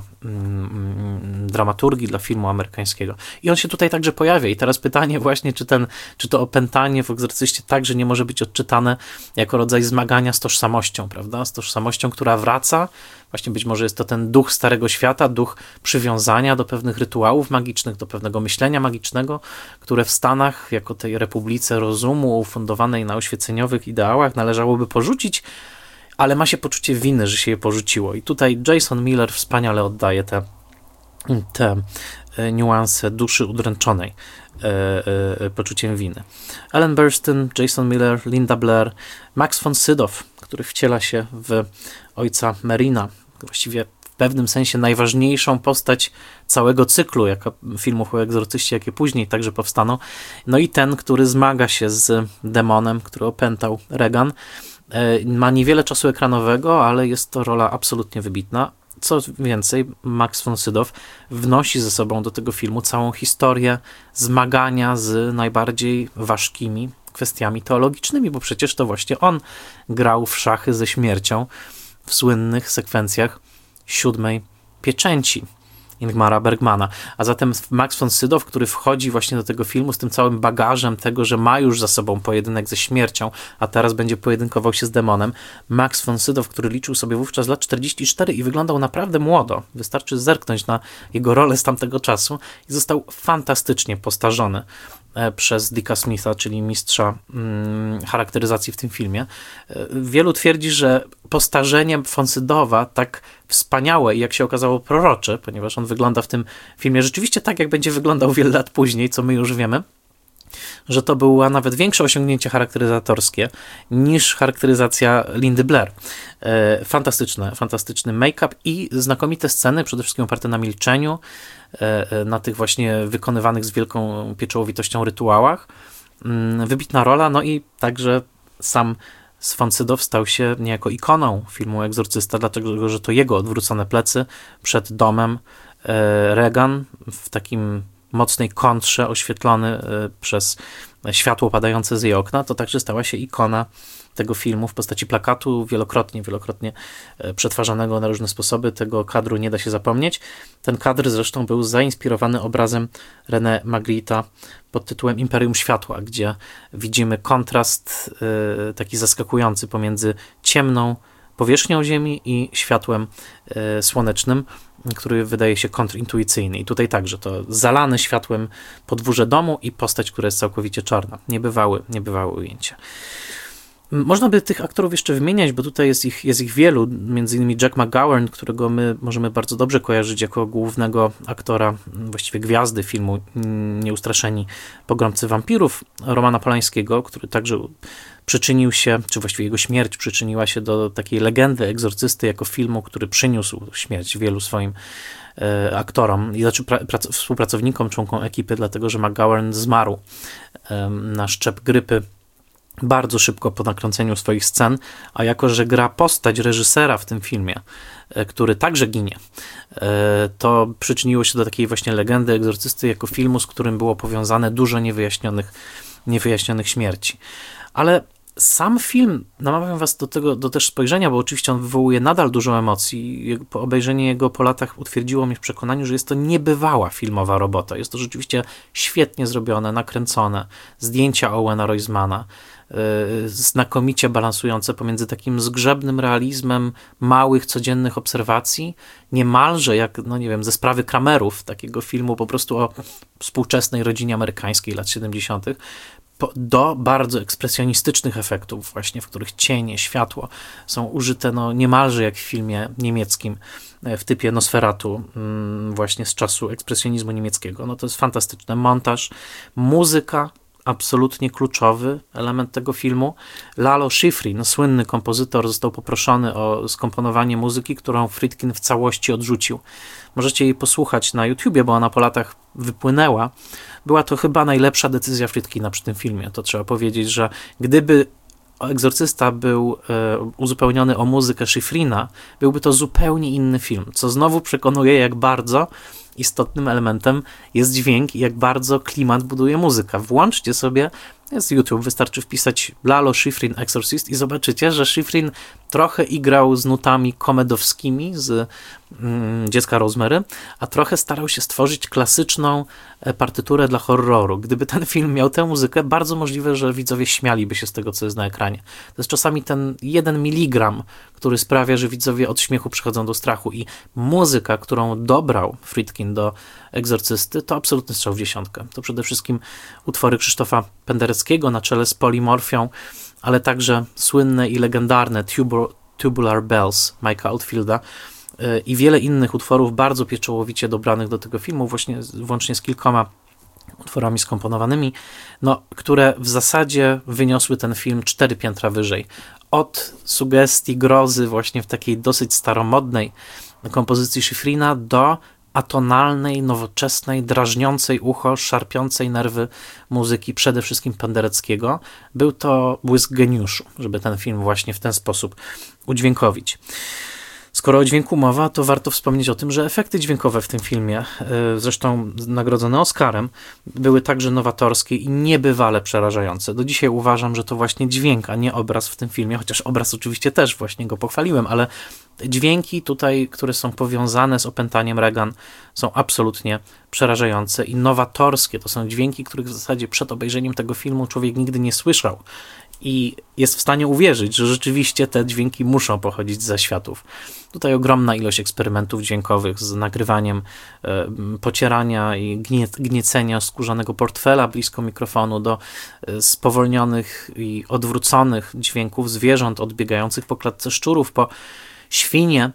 mm, dramaturgii, dla filmu amerykańskiego. I on się tutaj także pojawia. I teraz pytanie właśnie, czy, ten, czy to opętanie w Egzorcyście także nie może być odczytane jako rodzaj zmagania z tożsamością, prawda? Z tożsamością, która wraca. Właśnie być może jest to ten duch Starego Świata, duch przywiązania do pewnych rytuałów magicznych, do pewnego myślenia magicznego, które w Stanach, jako tej republice rozumu ufundowanej na oświeceniowych ideałach, należałoby porzucić, ale ma się poczucie winy, że się je porzuciło. I tutaj Jason Miller wspaniale oddaje te, te niuanse duszy udręczonej e, e, poczuciem winy. Ellen Burstyn, Jason Miller, Linda Blair, Max von Sydow, który wciela się w ojca Merina, właściwie w pewnym sensie najważniejszą postać całego cyklu jaka filmów o Egzorcyście, jakie później także powstaną. No i ten, który zmaga się z demonem, który opętał Regan. Ma niewiele czasu ekranowego, ale jest to rola absolutnie wybitna. Co więcej, Max von Sydow wnosi ze sobą do tego filmu całą historię zmagania z najbardziej ważkimi kwestiami teologicznymi, bo przecież to właśnie on grał w szachy ze śmiercią w słynnych sekwencjach siódmej pieczęci Ingmara Bergmana. A zatem Max von Sydow, który wchodzi właśnie do tego filmu z tym całym bagażem tego, że ma już za sobą pojedynek ze śmiercią, a teraz będzie pojedynkował się z demonem. Max von Sydow, który liczył sobie wówczas lat czterdzieści cztery i wyglądał naprawdę młodo. Wystarczy zerknąć na jego rolę z tamtego czasu i został fantastycznie postarzony przez Dicka Smitha, czyli mistrza mm, charakteryzacji w tym filmie. Wielu twierdzi, że postarzenie von Sydowa tak wspaniałe i jak się okazało prorocze, ponieważ on wygląda w tym filmie rzeczywiście tak, jak będzie wyglądał wiele lat później, co my już wiemy, że to było nawet większe osiągnięcie charakteryzatorskie niż charakteryzacja Lindy Blair. E, fantastyczne, fantastyczny make-up i znakomite sceny, przede wszystkim oparte na milczeniu, e, na tych właśnie wykonywanych z wielką pieczołowitością rytuałach. E, wybitna rola, no i także sam von Sydow stał się niejako ikoną filmu Egzorcysta, dlatego, że to jego odwrócone plecy przed domem e, Regan w takim mocnej kontrze, oświetlony przez światło padające z jej okna, to także stała się ikona tego filmu w postaci plakatu, wielokrotnie, wielokrotnie przetwarzanego na różne sposoby. Tego kadru nie da się zapomnieć. Ten kadr zresztą był zainspirowany obrazem René Magritta pod tytułem Imperium Światła, gdzie widzimy kontrast taki zaskakujący pomiędzy ciemną powierzchnią Ziemi i światłem słonecznym, który wydaje się kontrintuicyjny. I tutaj także to zalane światłem podwórze domu i postać, która jest całkowicie czarna. Niebywałe, niebywałe ujęcie. Można by tych aktorów jeszcze wymieniać, bo tutaj jest ich, jest ich wielu, między innymi Jack McGowan, którego my możemy bardzo dobrze kojarzyć jako głównego aktora, właściwie gwiazdy filmu Nieustraszeni pogromcy wampirów Romana Polańskiego, który także przyczynił się, czy właściwie jego śmierć przyczyniła się do takiej legendy Egzorcysty jako filmu, który przyniósł śmierć wielu swoim e, aktorom, i znaczy pra, prac, współpracownikom, członkom ekipy, dlatego że McGowan zmarł e, na szczep grypy bardzo szybko po nakręceniu swoich scen, a jako że gra postać reżysera w tym filmie, e, który także ginie, e, to przyczyniło się do takiej właśnie legendy Egzorcysty jako filmu, z którym było powiązane dużo niewyjaśnionych, niewyjaśnionych śmierci. Ale Sam film, namawiam was do tego, do też spojrzenia, bo oczywiście on wywołuje nadal dużo emocji. Po obejrzenie jego po latach utwierdziło mnie w przekonaniu, że jest to niebywała filmowa robota. Jest to rzeczywiście świetnie zrobione, nakręcone. Zdjęcia Owena Roizmana, yy, znakomicie balansujące pomiędzy takim zgrzebnym realizmem małych, codziennych obserwacji, niemalże jak, no nie wiem, ze sprawy Kramerów, takiego filmu po prostu o współczesnej rodzinie amerykańskiej lat siedemdziesiątych, do bardzo ekspresjonistycznych efektów właśnie, w których cienie, światło są użyte no, niemalże jak w filmie niemieckim w typie Nosferatu właśnie z czasu ekspresjonizmu niemieckiego. No to jest fantastyczne. Montaż, muzyka, absolutnie kluczowy element tego filmu. Lalo Schifrin, słynny kompozytor, został poproszony o skomponowanie muzyki, którą Friedkin w całości odrzucił. Możecie jej posłuchać na YouTubie, bo ona po latach wypłynęła. Była to chyba najlepsza decyzja Friedkina przy tym filmie. To trzeba powiedzieć, że gdyby Egzorcysta był e, uzupełniony o muzykę Schifrina, byłby to zupełnie inny film, co znowu przekonuje, jak bardzo istotnym elementem jest dźwięk i jak bardzo klimat buduje muzyka. Włączcie sobie, jest YouTube, wystarczy wpisać Lalo Schifrin Exorcist i zobaczycie, że Schifrin trochę igrał z nutami komedowskimi z mm, Dziecka Rosemary, a trochę starał się stworzyć klasyczną partyturę dla horroru. Gdyby ten film miał tę muzykę, bardzo możliwe, że widzowie śmialiby się z tego, co jest na ekranie. To jest czasami ten jeden miligram, który sprawia, że widzowie od śmiechu przychodzą do strachu i muzyka, którą dobrał Friedkin do Egzorcysty, to absolutny strzał w dziesiątkę. To przede wszystkim utwory Krzysztofa Pendereckiego na czele z Polymorfią, ale także słynne i legendarne Tubu- Tubular Bells Mike'a Oldfielda yy, i wiele innych utworów bardzo pieczołowicie dobranych do tego filmu, właśnie włącznie z kilkoma utworami skomponowanymi, no, które w zasadzie wyniosły ten film cztery piętra wyżej. Od sugestii grozy właśnie w takiej dosyć staromodnej kompozycji Schifrina do atonalnej, nowoczesnej, drażniącej ucho, szarpiącej nerwy muzyki, przede wszystkim Pendereckiego. Był to błysk geniuszu, żeby ten film właśnie w ten sposób udźwiękowić. Skoro o dźwięku mowa, to warto wspomnieć o tym, że efekty dźwiękowe w tym filmie, zresztą nagrodzone Oscarem, były także nowatorskie i niebywale przerażające. Do dzisiaj uważam, że to właśnie dźwięk, a nie obraz w tym filmie, chociaż obraz oczywiście też właśnie go pochwaliłem, ale dźwięki tutaj, które są powiązane z opętaniem Regan, są absolutnie przerażające i nowatorskie. To są dźwięki, których w zasadzie przed obejrzeniem tego filmu człowiek nigdy nie słyszał. I jest w stanie uwierzyć, że rzeczywiście te dźwięki muszą pochodzić z zaświatów. Tutaj ogromna ilość eksperymentów dźwiękowych z nagrywaniem e, pocierania i gnie, gniecenia skórzanego portfela blisko mikrofonu do e, spowolnionych i odwróconych dźwięków zwierząt odbiegających po klatce szczurów, po świnie,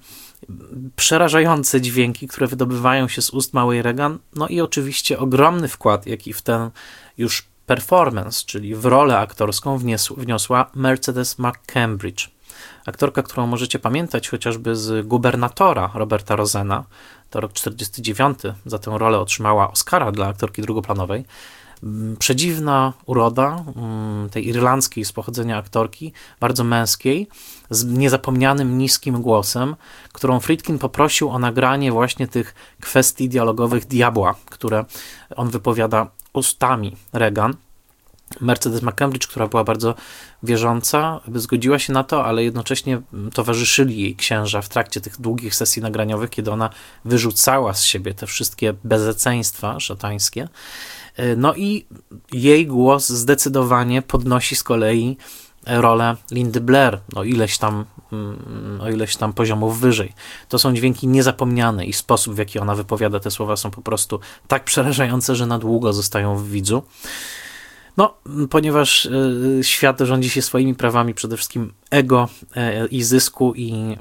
przerażające dźwięki, które wydobywają się z ust małej Regan, no i oczywiście ogromny wkład, jaki w ten już performance, czyli w rolę aktorską wniosł, wniosła Mercedes McCambridge. Aktorka, którą możecie pamiętać chociażby z Gubernatora Roberta Rosena, to rok czterdziesty dziewiąty, za tę rolę otrzymała Oscara dla aktorki drugoplanowej. Przedziwna uroda tej irlandzkiej z pochodzenia aktorki, bardzo męskiej, z niezapomnianym niskim głosem, którą Friedkin poprosił o nagranie właśnie tych kwestii dialogowych diabła, które on wypowiada ustami Regan. Mercedes McCambridge, która była bardzo wierząca, zgodziła się na to, ale jednocześnie towarzyszyli jej księża w trakcie tych długich sesji nagraniowych, kiedy ona wyrzucała z siebie te wszystkie bezeceństwa szatańskie. No i jej głos zdecydowanie podnosi z kolei rolę Lindy Blair, o ileś tam, o ileś tam poziomów wyżej. To są dźwięki niezapomniane i sposób, w jaki ona wypowiada te słowa, są po prostu tak przerażające, że na długo zostają w widzu. No, ponieważ y, świat rządzi się swoimi prawami, przede wszystkim ego y, i zysku i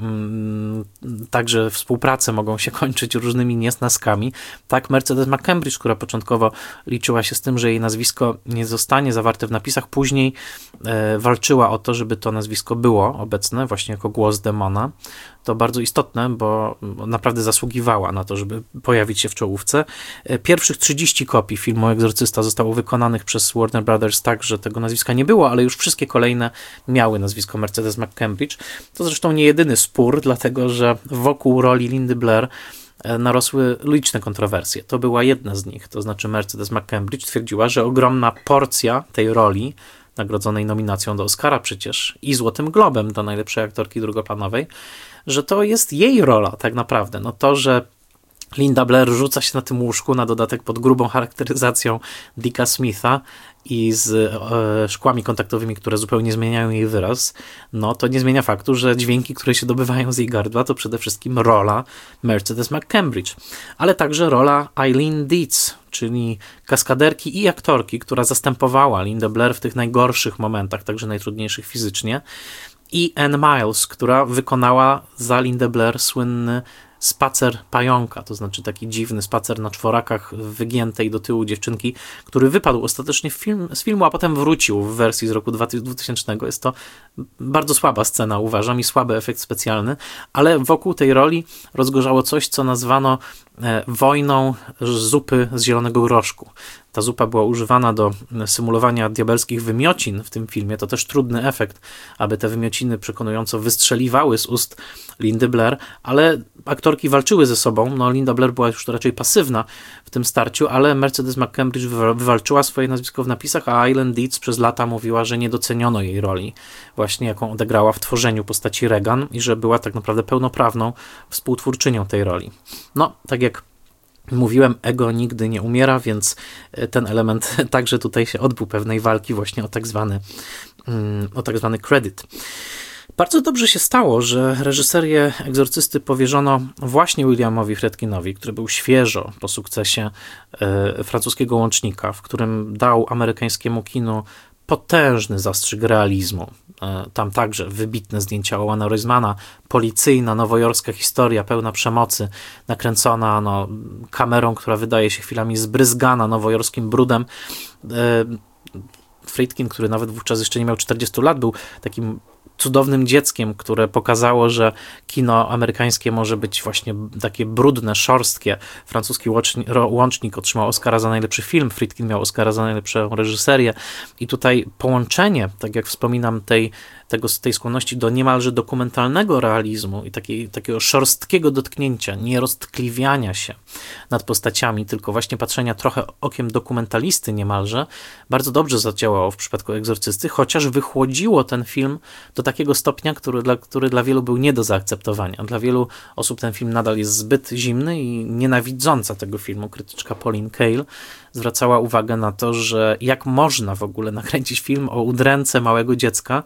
y, także współprace mogą się kończyć różnymi niesnaskami. Tak Mercedes McCambridge, która początkowo liczyła się z tym, że jej nazwisko nie zostanie zawarte w napisach, później y, walczyła o to, żeby to nazwisko było obecne właśnie jako głos demona. To bardzo istotne, bo naprawdę zasługiwała na to, żeby pojawić się w czołówce. Pierwszych trzydzieści kopii filmu Egzorcysta zostało wykonanych przez Warner Brothers tak, że tego nazwiska nie było, ale już wszystkie kolejne miały nazwisko Mercedes McCambridge. To zresztą nie jedyny spór, dlatego że wokół roli Lindy Blair narosły liczne kontrowersje. To była jedna z nich, to znaczy Mercedes McCambridge twierdziła, że ogromna porcja tej roli nagrodzonej nominacją do Oscara przecież i Złotym Globem do najlepszej aktorki drugoplanowej, że to jest jej rola tak naprawdę. No to, że Linda Blair rzuca się na tym łóżku, na dodatek pod grubą charakteryzacją Dicka Smitha i z e, szkłami kontaktowymi, które zupełnie zmieniają jej wyraz, no to nie zmienia faktu, że dźwięki, które się dobywają z jej gardła, to przede wszystkim rola Mercedes McCambridge, ale także rola Eileen Dietz, czyli kaskaderki i aktorki, która zastępowała Lindę Blair w tych najgorszych momentach, także najtrudniejszych fizycznie, i Anne Miles, która wykonała za Lindę Blair słynny spacer pająka, to znaczy taki dziwny spacer na czworakach wygiętej do tyłu dziewczynki, który wypadł ostatecznie w film, z filmu, a potem wrócił w wersji z roku dwutysięcznego. Jest to bardzo słaba scena, uważam, i słaby efekt specjalny, ale wokół tej roli rozgorzało coś, co nazwano e, wojną zupy z zielonego groszku. Ta zupa była używana do symulowania diabelskich wymiocin w tym filmie. To też trudny efekt, aby te wymiociny przekonująco wystrzeliwały z ust Lindy Blair, ale aktorki walczyły ze sobą. No, Linda Blair była już raczej pasywna w tym starciu, ale Mercedes McCambridge wywalczyła swoje nazwisko w napisach, a Eileen Dietz przez lata mówiła, że nie doceniono jej roli, właśnie jaką odegrała w tworzeniu postaci Regan i że była tak naprawdę pełnoprawną współtwórczynią tej roli. No, tak jak mówiłem, ego nigdy nie umiera, więc ten element także tutaj się odbył pewnej walki właśnie o tak zwany, o tak zwany credit. Bardzo dobrze się stało, że reżyserię Egzorcysty powierzono właśnie Williamowi Friedkinowi, który był świeżo po sukcesie e, francuskiego Łącznika, w którym dał amerykańskiemu kinu potężny zastrzyk realizmu. E, tam także wybitne zdjęcia Owana Roizmana, policyjna, nowojorska historia pełna przemocy, nakręcona no, kamerą, która wydaje się chwilami zbryzgana nowojorskim brudem. E, Friedkin, który nawet wówczas jeszcze nie miał czterdziestu lat, był takim cudownym dzieckiem, które pokazało, że kino amerykańskie może być właśnie takie brudne, szorstkie. Francuski Łącznik otrzymał Oscara za najlepszy film, Friedkin miał Oscara za najlepszą reżyserię i tutaj połączenie, tak jak wspominam, tej, tego, tej skłonności do niemalże dokumentalnego realizmu i takiej, takiego szorstkiego dotknięcia, nie roztkliwiania się nad postaciami, tylko właśnie patrzenia trochę okiem dokumentalisty niemalże, bardzo dobrze zadziałało w przypadku Egzorcysty, chociaż wychłodziło ten film do takiego stopnia, który dla, który dla wielu był nie do zaakceptowania. Dla wielu osób ten film nadal jest zbyt zimny i nienawidząca tego filmu krytyczka Pauline Kael zwracała uwagę na to, że jak można w ogóle nakręcić film o udręce małego dziecka,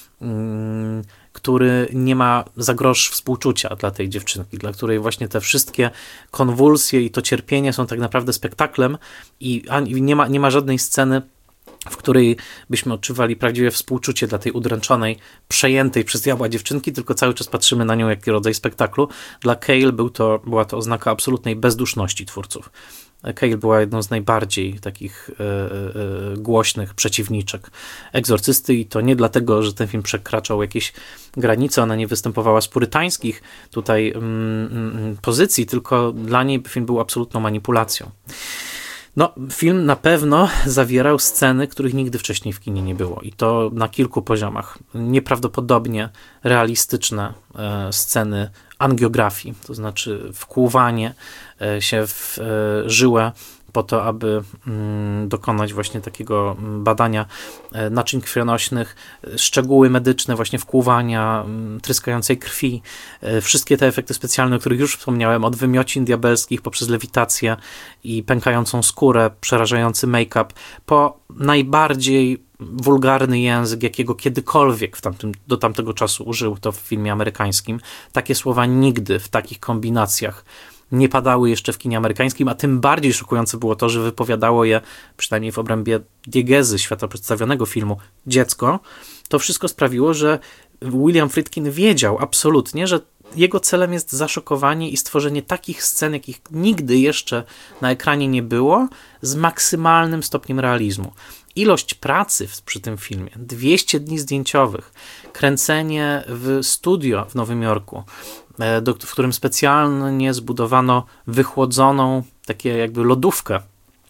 mm, który nie ma za grosz współczucia dla tej dziewczynki, dla której właśnie te wszystkie konwulsje i to cierpienie są tak naprawdę spektaklem i, a, i nie ma, nie ma żadnej sceny, w której byśmy odczuwali prawdziwe współczucie dla tej udręczonej, przejętej przez diabła dziewczynki, tylko cały czas patrzymy na nią jak rodzaj spektaklu. Dla Kael był to, była to oznaka absolutnej bezduszności twórców. Kael była jedną z najbardziej takich e, e, głośnych przeciwniczek Egzorcysty i to nie dlatego, że ten film przekraczał jakieś granice, ona nie występowała z purytańskich tutaj mm, mm, pozycji, tylko dla niej film był absolutną manipulacją. No, film na pewno zawierał sceny, których nigdy wcześniej w kinie nie było i to na kilku poziomach. Nieprawdopodobnie realistyczne e, sceny angiografii, to znaczy wkłuwanie e, się w e, żyłę po to, aby mm, dokonać właśnie takiego badania e, naczyń krwionośnych, e, szczegóły medyczne, właśnie wkłuwania, m, tryskającej krwi, e, wszystkie te efekty specjalne, o których już wspomniałem, od wymiocin diabelskich poprzez lewitację i pękającą skórę, przerażający make-up, po najbardziej wulgarny język, jakiego kiedykolwiek w tamtym, do tamtego czasu użył to w filmie amerykańskim. Takie słowa nigdy w takich kombinacjach nie padały jeszcze w kinie amerykańskim, a tym bardziej szokujące było to, że wypowiadało je, przynajmniej w obrębie diegezy świata przedstawionego filmu, dziecko. To wszystko sprawiło, że William Friedkin wiedział absolutnie, że jego celem jest zaszokowanie i stworzenie takich scen, jakich nigdy jeszcze na ekranie nie było, z maksymalnym stopniem realizmu. Ilość pracy przy tym filmie, dwieście dni zdjęciowych, kręcenie w studio w Nowym Jorku, do, w którym specjalnie zbudowano wychłodzoną, takie jakby lodówkę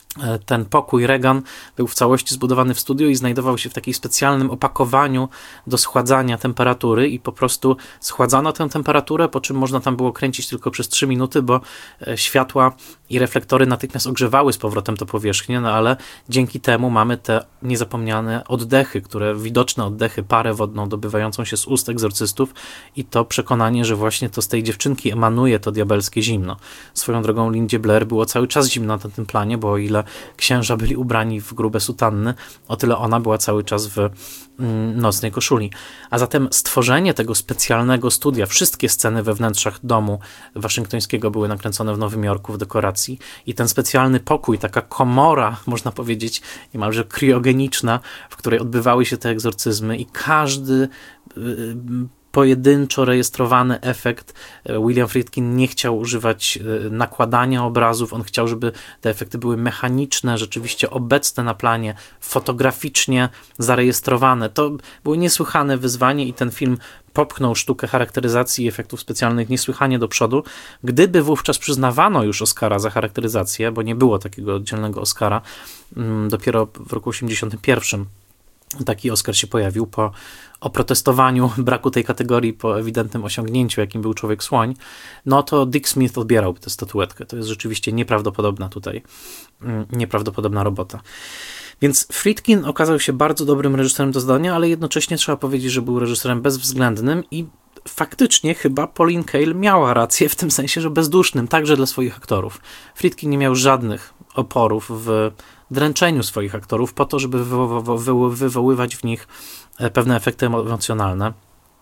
ten pokój Regan był w całości zbudowany w studiu i znajdował się w takim specjalnym opakowaniu do schładzania temperatury i po prostu schładzano tę temperaturę, po czym można tam było kręcić tylko przez trzy minuty, bo światła i reflektory natychmiast ogrzewały z powrotem to powierzchnię, no ale dzięki temu mamy te niezapomniane oddechy, które widoczne oddechy, parę wodną dobywającą się z ust egzorcystów i to przekonanie, że właśnie to z tej dziewczynki emanuje to diabelskie zimno. Swoją drogą Lindzie Blair było cały czas zimno na tym planie, bo o ile księża byli ubrani w grube sutanny, o tyle ona była cały czas w mm, nocnej koszuli. A zatem stworzenie tego specjalnego studia, wszystkie sceny we wnętrzach domu waszyngtońskiego były nakręcone w Nowym Jorku w dekoracji i ten specjalny pokój, taka komora, można powiedzieć, niemalże kriogeniczna, w której odbywały się te egzorcyzmy i każdy yy, pojedynczo rejestrowany efekt. William Friedkin nie chciał używać nakładania obrazów, on chciał, żeby te efekty były mechaniczne, rzeczywiście obecne na planie, fotograficznie zarejestrowane. To było niesłychane wyzwanie i ten film popchnął sztukę charakteryzacji i efektów specjalnych niesłychanie do przodu. Gdyby wówczas przyznawano już Oscara za charakteryzację, bo nie było takiego oddzielnego Oscara, dopiero w roku osiemdziesiątym pierwszym taki Oscar się pojawił po oprotestowaniu braku tej kategorii, po ewidentnym osiągnięciu, jakim był Człowiek Słoń, no to Dick Smith odbierałby tę statuetkę. To jest rzeczywiście nieprawdopodobna tutaj, nieprawdopodobna robota. Więc Friedkin okazał się bardzo dobrym reżyserem do zadania, ale jednocześnie trzeba powiedzieć, że był reżyserem bezwzględnym i faktycznie chyba Pauline Kael miała rację w tym sensie, że bezdusznym, także dla swoich aktorów. Friedkin nie miał żadnych oporów w dręczeniu swoich aktorów po to, żeby wywo- wywo- wywoływać w nich pewne efekty emocjonalne.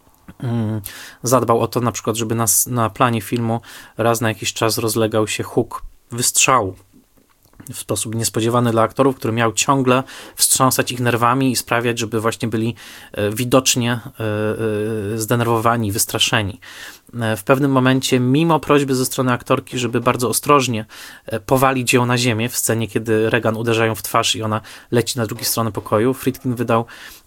Zadbał o to na przykład, żeby na, na planie filmu raz na jakiś czas rozlegał się huk wystrzału w sposób niespodziewany dla aktorów, który miał ciągle wstrząsać ich nerwami i sprawiać, żeby właśnie byli widocznie zdenerwowani, wystraszeni. W pewnym momencie, mimo prośby ze strony aktorki, żeby bardzo ostrożnie powalić ją na ziemię w scenie, kiedy Regan uderzają w twarz i ona leci na drugą stronę pokoju, Friedkin wydał,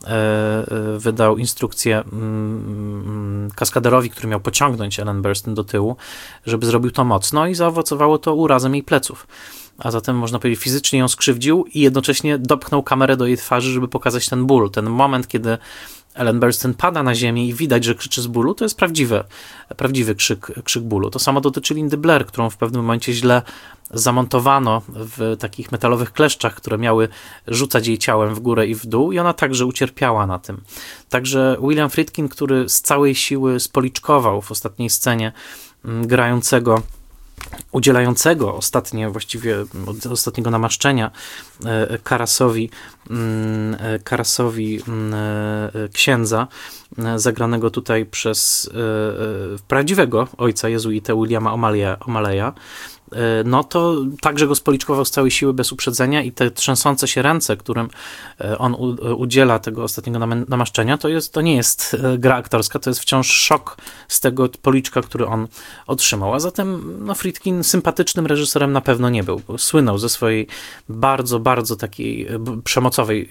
wydał instrukcję kaskaderowi, który miał pociągnąć Ellen Burstyn do tyłu, żeby zrobił to mocno i zaowocowało to urazem jej pleców. A zatem, można powiedzieć, fizycznie ją skrzywdził i jednocześnie dopchnął kamerę do jej twarzy, żeby pokazać ten ból. Ten moment, kiedy Ellen Burstyn pada na ziemię i widać, że krzyczy z bólu, to jest prawdziwy, prawdziwy krzyk, krzyk bólu. To samo dotyczy Lindy Blair, którą w pewnym momencie źle zamontowano w takich metalowych kleszczach, które miały rzucać jej ciałem w górę i w dół i ona także ucierpiała na tym. Także William Friedkin, który z całej siły spoliczkował w ostatniej scenie grającego udzielającego ostatnie, właściwie od ostatniego namaszczenia Karasowi, Karasowi księdza, zagranego tutaj przez prawdziwego ojca jezuitę Williama O'Malley'a, no to także go spoliczkował z całej siły bez uprzedzenia i te trzęsące się ręce, którym on udziela tego ostatniego namaszczenia, to, jest, to nie jest gra aktorska, to jest wciąż szok z tego policzka, który on otrzymał. A zatem no, Friedkin sympatycznym reżyserem na pewno nie był. Słynął ze swojej bardzo, bardzo takiej przemocowej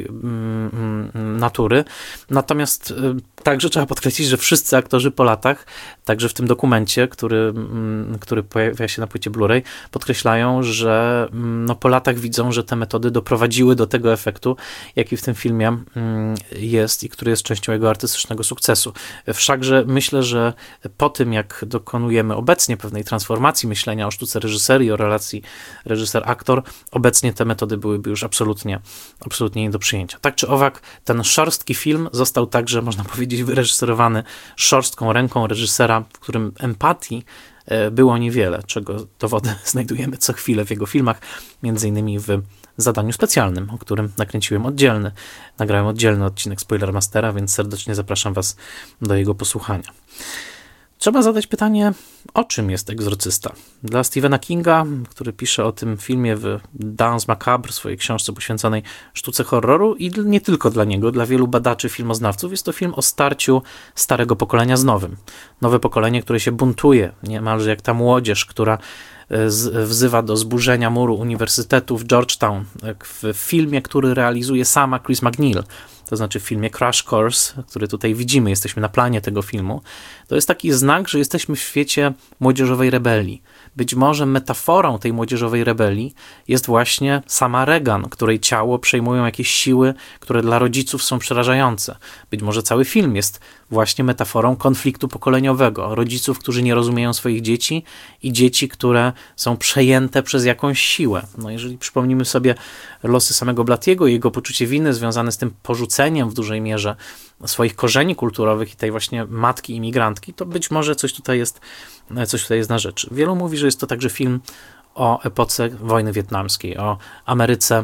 natury. Natomiast także trzeba podkreślić, że wszyscy aktorzy po latach, także w tym dokumencie, który, który pojawia się na płycie Blu-ray, podkreślają, że no, po latach widzą, że te metody doprowadziły do tego efektu, jaki w tym filmie jest i który jest częścią jego artystycznego sukcesu. Wszakże myślę, że po tym, jak dokonujemy obecnie pewnej transformacji myślenia o sztuce reżyserii, o relacji reżyser-aktor, obecnie te metody byłyby już absolutnie, absolutnie nie do przyjęcia. Tak czy owak, ten szorstki film został także, można powiedzieć, wyreżyserowany szorstką ręką reżysera, w którym empatii było niewiele, czego dowody znajdujemy co chwilę w jego filmach, między innymi w Zadaniu Specjalnym, o którym nakręciłem oddzielny, nagrałem oddzielny odcinek Spoilermastera, więc serdecznie zapraszam was do jego posłuchania. Trzeba zadać pytanie, o czym jest Egzorcysta? Dla Stephena Kinga, który pisze o tym filmie w Danse Macabre, swojej książce poświęconej sztuce horroru i nie tylko dla niego, dla wielu badaczy, filmoznawców, jest to film o starciu starego pokolenia z nowym. Nowe pokolenie, które się buntuje, niemalże jak ta młodzież, która wzywa do zburzenia muru Uniwersytetu w Georgetown, w filmie, który realizuje sama Chris McNeil. To znaczy w filmie Crash Course, który tutaj widzimy, jesteśmy na planie tego filmu. To jest taki znak, że jesteśmy w świecie młodzieżowej rebelii. Być może metaforą tej młodzieżowej rebelii jest właśnie sama Reagan, której ciało przejmują jakieś siły, które dla rodziców są przerażające. Być może cały film jest właśnie metaforą konfliktu pokoleniowego. Rodziców, którzy nie rozumieją swoich dzieci i dzieci, które są przejęte przez jakąś siłę. No jeżeli przypomnimy sobie losy samego Blattiego i jego poczucie winy związane z tym porzuceniem w dużej mierze swoich korzeni kulturowych i tej właśnie matki imigrantki, to być może coś tutaj jest, coś tutaj jest na rzeczy. Wielu mówi, że jest to także film o epoce wojny wietnamskiej, o Ameryce,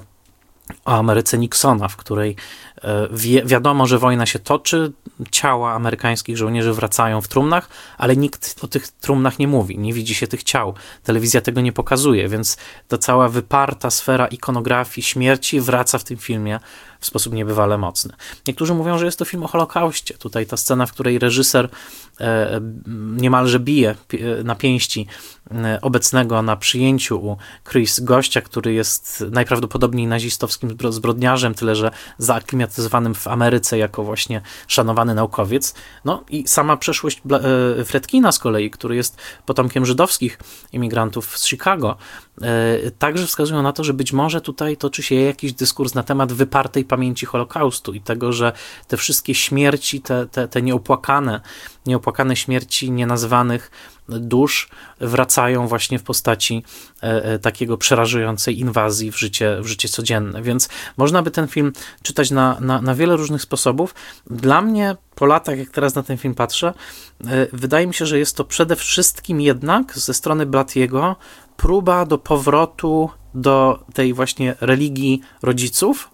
o Ameryce Nixona, w której wi- wiadomo, że wojna się toczy, ciała amerykańskich żołnierzy wracają w trumnach, ale nikt o tych trumnach nie mówi, nie widzi się tych ciał. Telewizja tego nie pokazuje, więc ta cała wyparta sfera ikonografii śmierci wraca w tym filmie w sposób niebywale mocny. Niektórzy mówią, że jest to film o Holokauście. Tutaj ta scena, w której reżyser e, niemalże bije na pięści e, obecnego na przyjęciu u Chris gościa, który jest najprawdopodobniej nazistowskim zbrodniarzem, tyle że zaaklimatyzowanym w Ameryce jako właśnie szanowany naukowiec. No i sama przeszłość e, Friedkina z kolei, który jest potomkiem żydowskich imigrantów z Chicago, e, także wskazują na to, że być może tutaj toczy się jakiś dyskurs na temat wypartej pamięci Holokaustu i tego, że te wszystkie śmierci, te, te, te nieopłakane, nieopłakane śmierci nienazwanych dusz wracają właśnie w postaci e, e, takiego przerażającej inwazji w życie, w życie codzienne. Więc można by ten film czytać na, na, na wiele różnych sposobów. Dla mnie po latach, jak teraz na ten film patrzę, e, wydaje mi się, że jest to przede wszystkim jednak ze strony Blattiego próba do powrotu do tej właśnie religii rodziców,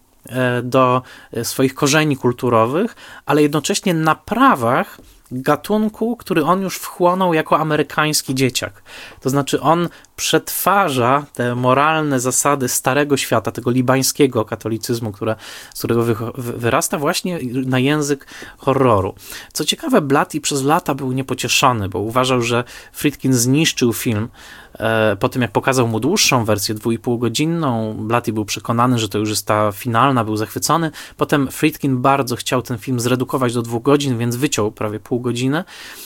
do swoich korzeni kulturowych, ale jednocześnie na prawach gatunku, który on już wchłonął jako amerykański dzieciak. To znaczy on przetwarza te moralne zasady starego świata, tego libańskiego katolicyzmu, które, z którego wy, wyrasta właśnie na język horroru. Co ciekawe, Blatty przez lata był niepocieszony, bo uważał, że Friedkin zniszczył film. E, po tym, jak pokazał mu dłuższą wersję, dwu i pół godzinną, Blatty był przekonany, że to już jest ta finalna, był zachwycony. Potem Friedkin bardzo chciał ten film zredukować do dwóch godzin, więc wyciął prawie pół godziny.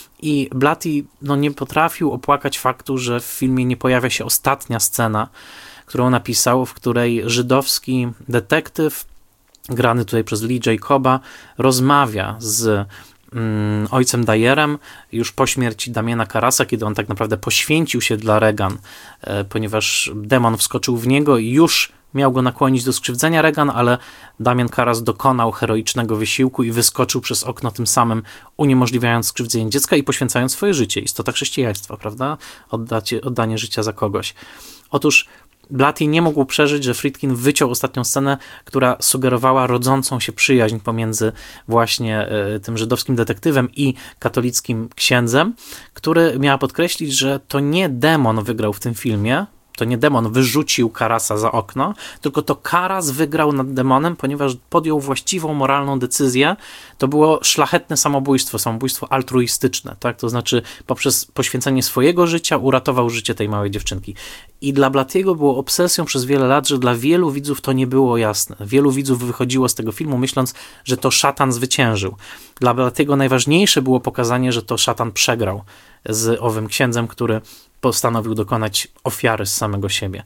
I Blatty no, nie potrafił opłakać faktu, że w filmie nie pojawia się ostatnia scena, którą napisał, w której żydowski detektyw, grany tutaj przez Lee Jacoba, rozmawia z mm, ojcem Dyerem już po śmierci Damiana Karasa, kiedy on tak naprawdę poświęcił się dla Reagan, e, ponieważ demon wskoczył w niego i już miał go nakłonić do skrzywdzenia Reagan, ale Damian Karas dokonał heroicznego wysiłku i wyskoczył przez okno, tym samym uniemożliwiając skrzywdzenie dziecka i poświęcając swoje życie. Istota chrześcijaństwa, prawda? Oddacie, oddanie życia za kogoś. Otóż Blatty nie mógł przeżyć, że Friedkin wyciął ostatnią scenę, która sugerowała rodzącą się przyjaźń pomiędzy właśnie y, tym żydowskim detektywem i katolickim księdzem, który miał podkreślić, że to nie demon wygrał w tym filmie, to nie demon wyrzucił Karasa za okno, tylko to Karas wygrał nad demonem, ponieważ podjął właściwą moralną decyzję. To było szlachetne samobójstwo, samobójstwo altruistyczne, tak? To znaczy poprzez poświęcenie swojego życia uratował życie tej małej dziewczynki. I dla Blattiego było obsesją przez wiele lat, że dla wielu widzów to nie było jasne. Wielu widzów wychodziło z tego filmu myśląc, że to szatan zwyciężył. Dla Blattiego najważniejsze było pokazanie, że to szatan przegrał z owym księdzem, który postanowił dokonać ofiary z samego siebie.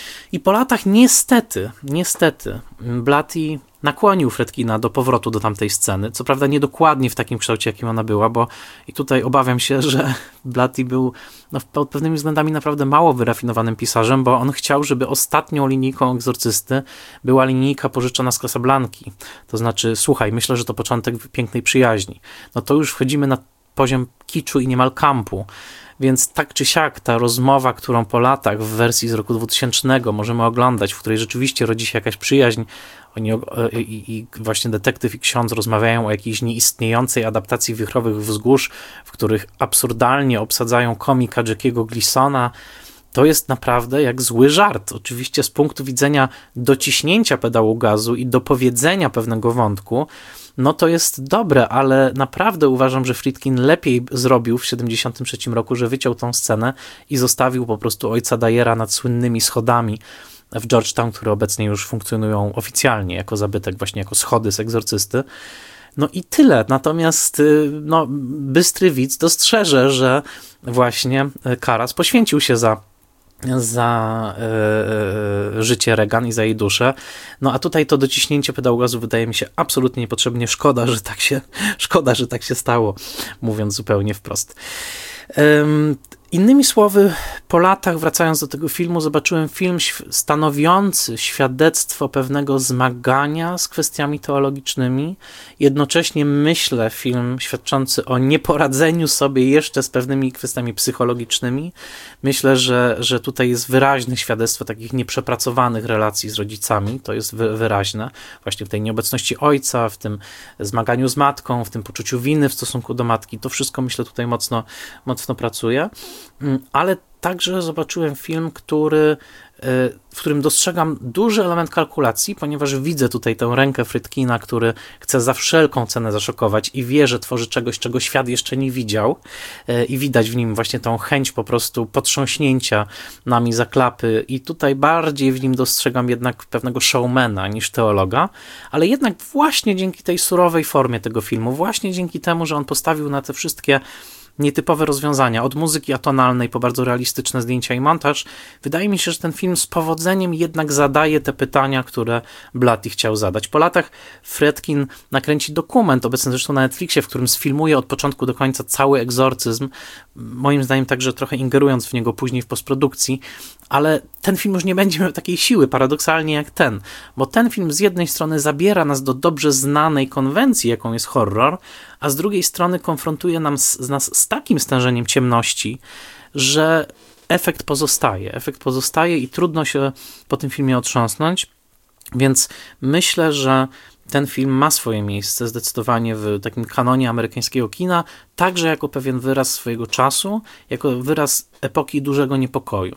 I po latach niestety, niestety Blatty nakłonił Friedkina do powrotu do tamtej sceny. Co prawda niedokładnie w takim kształcie, jakim ona była, bo i tutaj obawiam się, że Blatty był no, pod pewnymi względami naprawdę mało wyrafinowanym pisarzem, bo on chciał, żeby ostatnią linijką Egzorcysty była linijka pożyczona z Casablanki. To znaczy, słuchaj, myślę, że to początek pięknej przyjaźni. No to już wchodzimy na poziom kiczu i niemal kampu. Więc tak czy siak ta rozmowa, którą po latach w wersji z roku dwutysięcznego możemy oglądać, w której rzeczywiście rodzi się jakaś przyjaźń, oni i, i właśnie detektyw i ksiądz rozmawiają o jakiejś nieistniejącej adaptacji Wichrowych Wzgórz, w których absurdalnie obsadzają komika Jackiego Gleasona, to jest naprawdę jak zły żart. Oczywiście z punktu widzenia dociśnięcia pedału gazu i dopowiedzenia pewnego wątku, no to jest dobre, ale naprawdę uważam, że Friedkin lepiej zrobił w siedemdziesiątym trzecim roku, że wyciął tą scenę i zostawił po prostu ojca Dyera nad słynnymi schodami w Georgetown, które obecnie już funkcjonują oficjalnie jako zabytek, właśnie jako schody z Egzorcysty. No i tyle. Natomiast no, bystry widz dostrzeże, że właśnie Karas poświęcił się za za e, życie Regan i za jej duszę. No a tutaj to dociśnięcie pedału gazu wydaje mi się absolutnie niepotrzebnie. Szkoda, że tak się, szkoda, że tak się stało, mówiąc zupełnie wprost. Um, Innymi słowy, po latach, wracając do tego filmu, zobaczyłem film stanowiący świadectwo pewnego zmagania z kwestiami teologicznymi. Jednocześnie myślę, film świadczący o nieporadzeniu sobie jeszcze z pewnymi kwestiami psychologicznymi. Myślę, że, że tutaj jest wyraźne świadectwo takich nieprzepracowanych relacji z rodzicami. To jest wy, wyraźne. Właśnie w tej nieobecności ojca, w tym zmaganiu z matką, w tym poczuciu winy w stosunku do matki. To wszystko, myślę, tutaj mocno, mocno pracuje. Ale także zobaczyłem film, który, w którym dostrzegam duży element kalkulacji, ponieważ widzę tutaj tę rękę Friedkina, który chce za wszelką cenę zaszokować i wie, że tworzy czegoś, czego świat jeszcze nie widział, i widać w nim właśnie tą chęć po prostu potrząśnięcia nami za klapy i tutaj bardziej w nim dostrzegam jednak pewnego showmana niż teologa, ale jednak właśnie dzięki tej surowej formie tego filmu, właśnie dzięki temu, że on postawił na te wszystkie nietypowe rozwiązania, od muzyki atonalnej po bardzo realistyczne zdjęcia i montaż, wydaje mi się, że ten film z powodzeniem jednak zadaje te pytania, które Blatty chciał zadać. Po latach Friedkin nakręci dokument, obecny zresztą na Netflixie, w którym sfilmuje od początku do końca cały egzorcyzm, moim zdaniem także trochę ingerując w niego później w postprodukcji, ale ten film już nie będzie miał takiej siły, paradoksalnie jak ten, bo ten film z jednej strony zabiera nas do dobrze znanej konwencji, jaką jest horror, a z drugiej strony konfrontuje nam z, nas z takim stężeniem ciemności, że efekt pozostaje. Efekt pozostaje i trudno się po tym filmie otrząsnąć, więc myślę, że ten film ma swoje miejsce zdecydowanie w takim kanonie amerykańskiego kina, także jako pewien wyraz swojego czasu, jako wyraz epoki dużego niepokoju.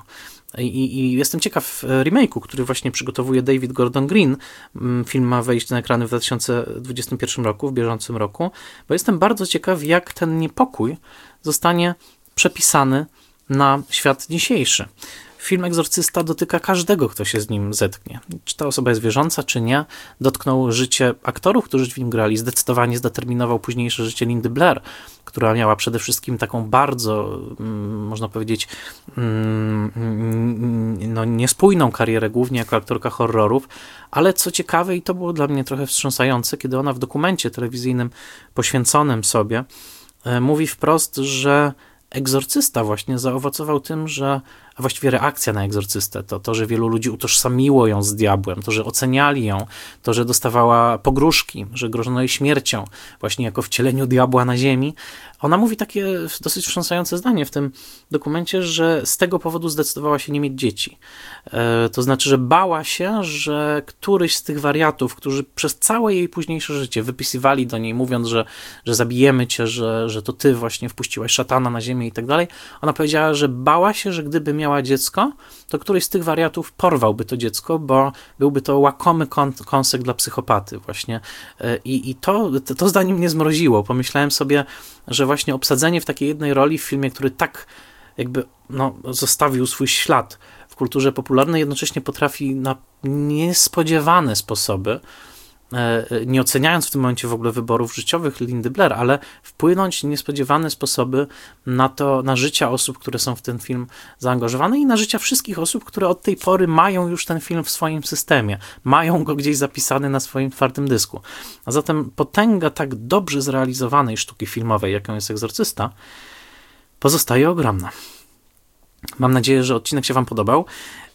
I, I jestem ciekaw remake'u, który właśnie przygotowuje David Gordon Green. Film ma wejść na ekrany w dwa tysiące dwudziestym pierwszym roku, w bieżącym roku, bo jestem bardzo ciekaw, jak ten niepokój zostanie przepisany na świat dzisiejszy. Film Egzorcysta dotyka każdego, kto się z nim zetknie. Czy ta osoba jest wierząca, czy nie. Dotknął życie aktorów, którzy w nim grali. Zdecydowanie zdeterminował późniejsze życie Lindy Blair, która miała przede wszystkim taką bardzo, można powiedzieć, no, niespójną karierę, głównie jako aktorka horrorów, ale co ciekawe, i to było dla mnie trochę wstrząsające, kiedy ona w dokumencie telewizyjnym poświęconym sobie mówi wprost, że Egzorcysta właśnie zaowocował tym, że, a właściwie reakcja na Egzorcystę, to to, że wielu ludzi utożsamiło ją z diabłem, to, że oceniali ją, to, że dostawała pogróżki, że grożono jej śmiercią, właśnie jako wcieleniu diabła na ziemi. Ona mówi takie dosyć wstrząsające zdanie w tym dokumencie, że z tego powodu zdecydowała się nie mieć dzieci. E, to znaczy, że bała się, że któryś z tych wariatów, którzy przez całe jej późniejsze życie wypisywali do niej, mówiąc, że, że zabijemy cię, że, że to ty właśnie wpuściłaś szatana na ziemię i tak dalej, ona powiedziała, że bała się, że gdyby miała dziecko, to któryś z tych wariatów porwałby to dziecko, bo byłby to łakomy kąs- kąsek dla psychopaty właśnie. E, i, i to, to, to zdanie mnie zmroziło. Pomyślałem sobie, że właśnie obsadzenie w takiej jednej roli w filmie, który tak jakby no, zostawił swój ślad w kulturze popularnej, jednocześnie potrafi na niespodziewane sposoby, nie oceniając w tym momencie w ogóle wyborów życiowych Lindy Blair, ale wpłynąć w niespodziewane sposoby na to, na życia osób, które są w ten film zaangażowane i na życia wszystkich osób, które od tej pory mają już ten film w swoim systemie, mają go gdzieś zapisany na swoim twardym dysku. A zatem potęga tak dobrze zrealizowanej sztuki filmowej, jaką jest Egzorcysta, pozostaje ogromna. Mam nadzieję, że odcinek się wam podobał.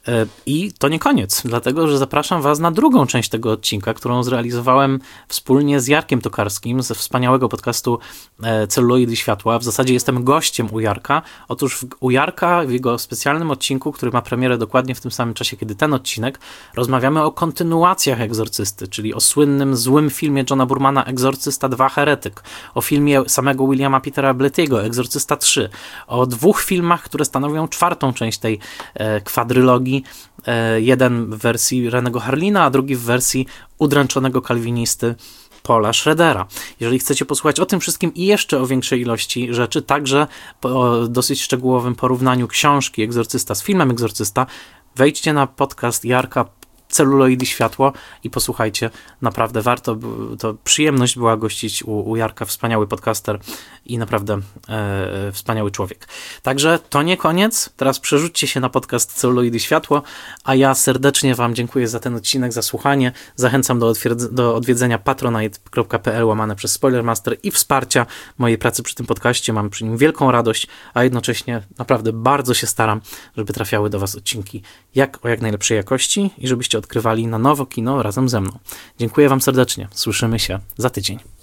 I to nie koniec, dlatego że zapraszam was na drugą część tego odcinka, którą zrealizowałem wspólnie z Jarkiem Tokarskim ze wspaniałego podcastu Celuloidy Światła. W zasadzie jestem gościem u Jarka. Otóż u Jarka w jego specjalnym odcinku, który ma premierę dokładnie w tym samym czasie, kiedy ten odcinek, rozmawiamy o kontynuacjach Egzorcysty, czyli o słynnym, złym filmie Johna Burmana Egzorcysta dwa Heretyk, o filmie samego Williama Petera Blatty'ego Egzorcysta trzy, o dwóch filmach, które stanowią czwartą część tej e, kwadrylogii. Jeden w wersji Renego Harlina, a drugi w wersji udręczonego kalwinisty Paula Schroedera. Jeżeli chcecie posłuchać o tym wszystkim i jeszcze o większej ilości rzeczy, także o dosyć szczegółowym porównaniu książki Egzorcysta z filmem Egzorcysta, wejdźcie na podcast Jarka Celuloid i światło i posłuchajcie, naprawdę warto, to przyjemność była gościć u, u Jarka, wspaniały podcaster i naprawdę e, wspaniały człowiek. Także to nie koniec, teraz przerzućcie się na podcast Celuloid i światło, a ja serdecznie wam dziękuję za ten odcinek, za słuchanie, zachęcam do, odwiedz- do odwiedzenia patronite kropka p l łamane przez Spoilermaster i wsparcia mojej pracy przy tym podcaście, mam przy nim wielką radość, a jednocześnie naprawdę bardzo się staram, żeby trafiały do was odcinki jak o jak najlepszej jakości i żebyście odkrywali na nowo kino razem ze mną. Dziękuję wam serdecznie. Słyszymy się za tydzień.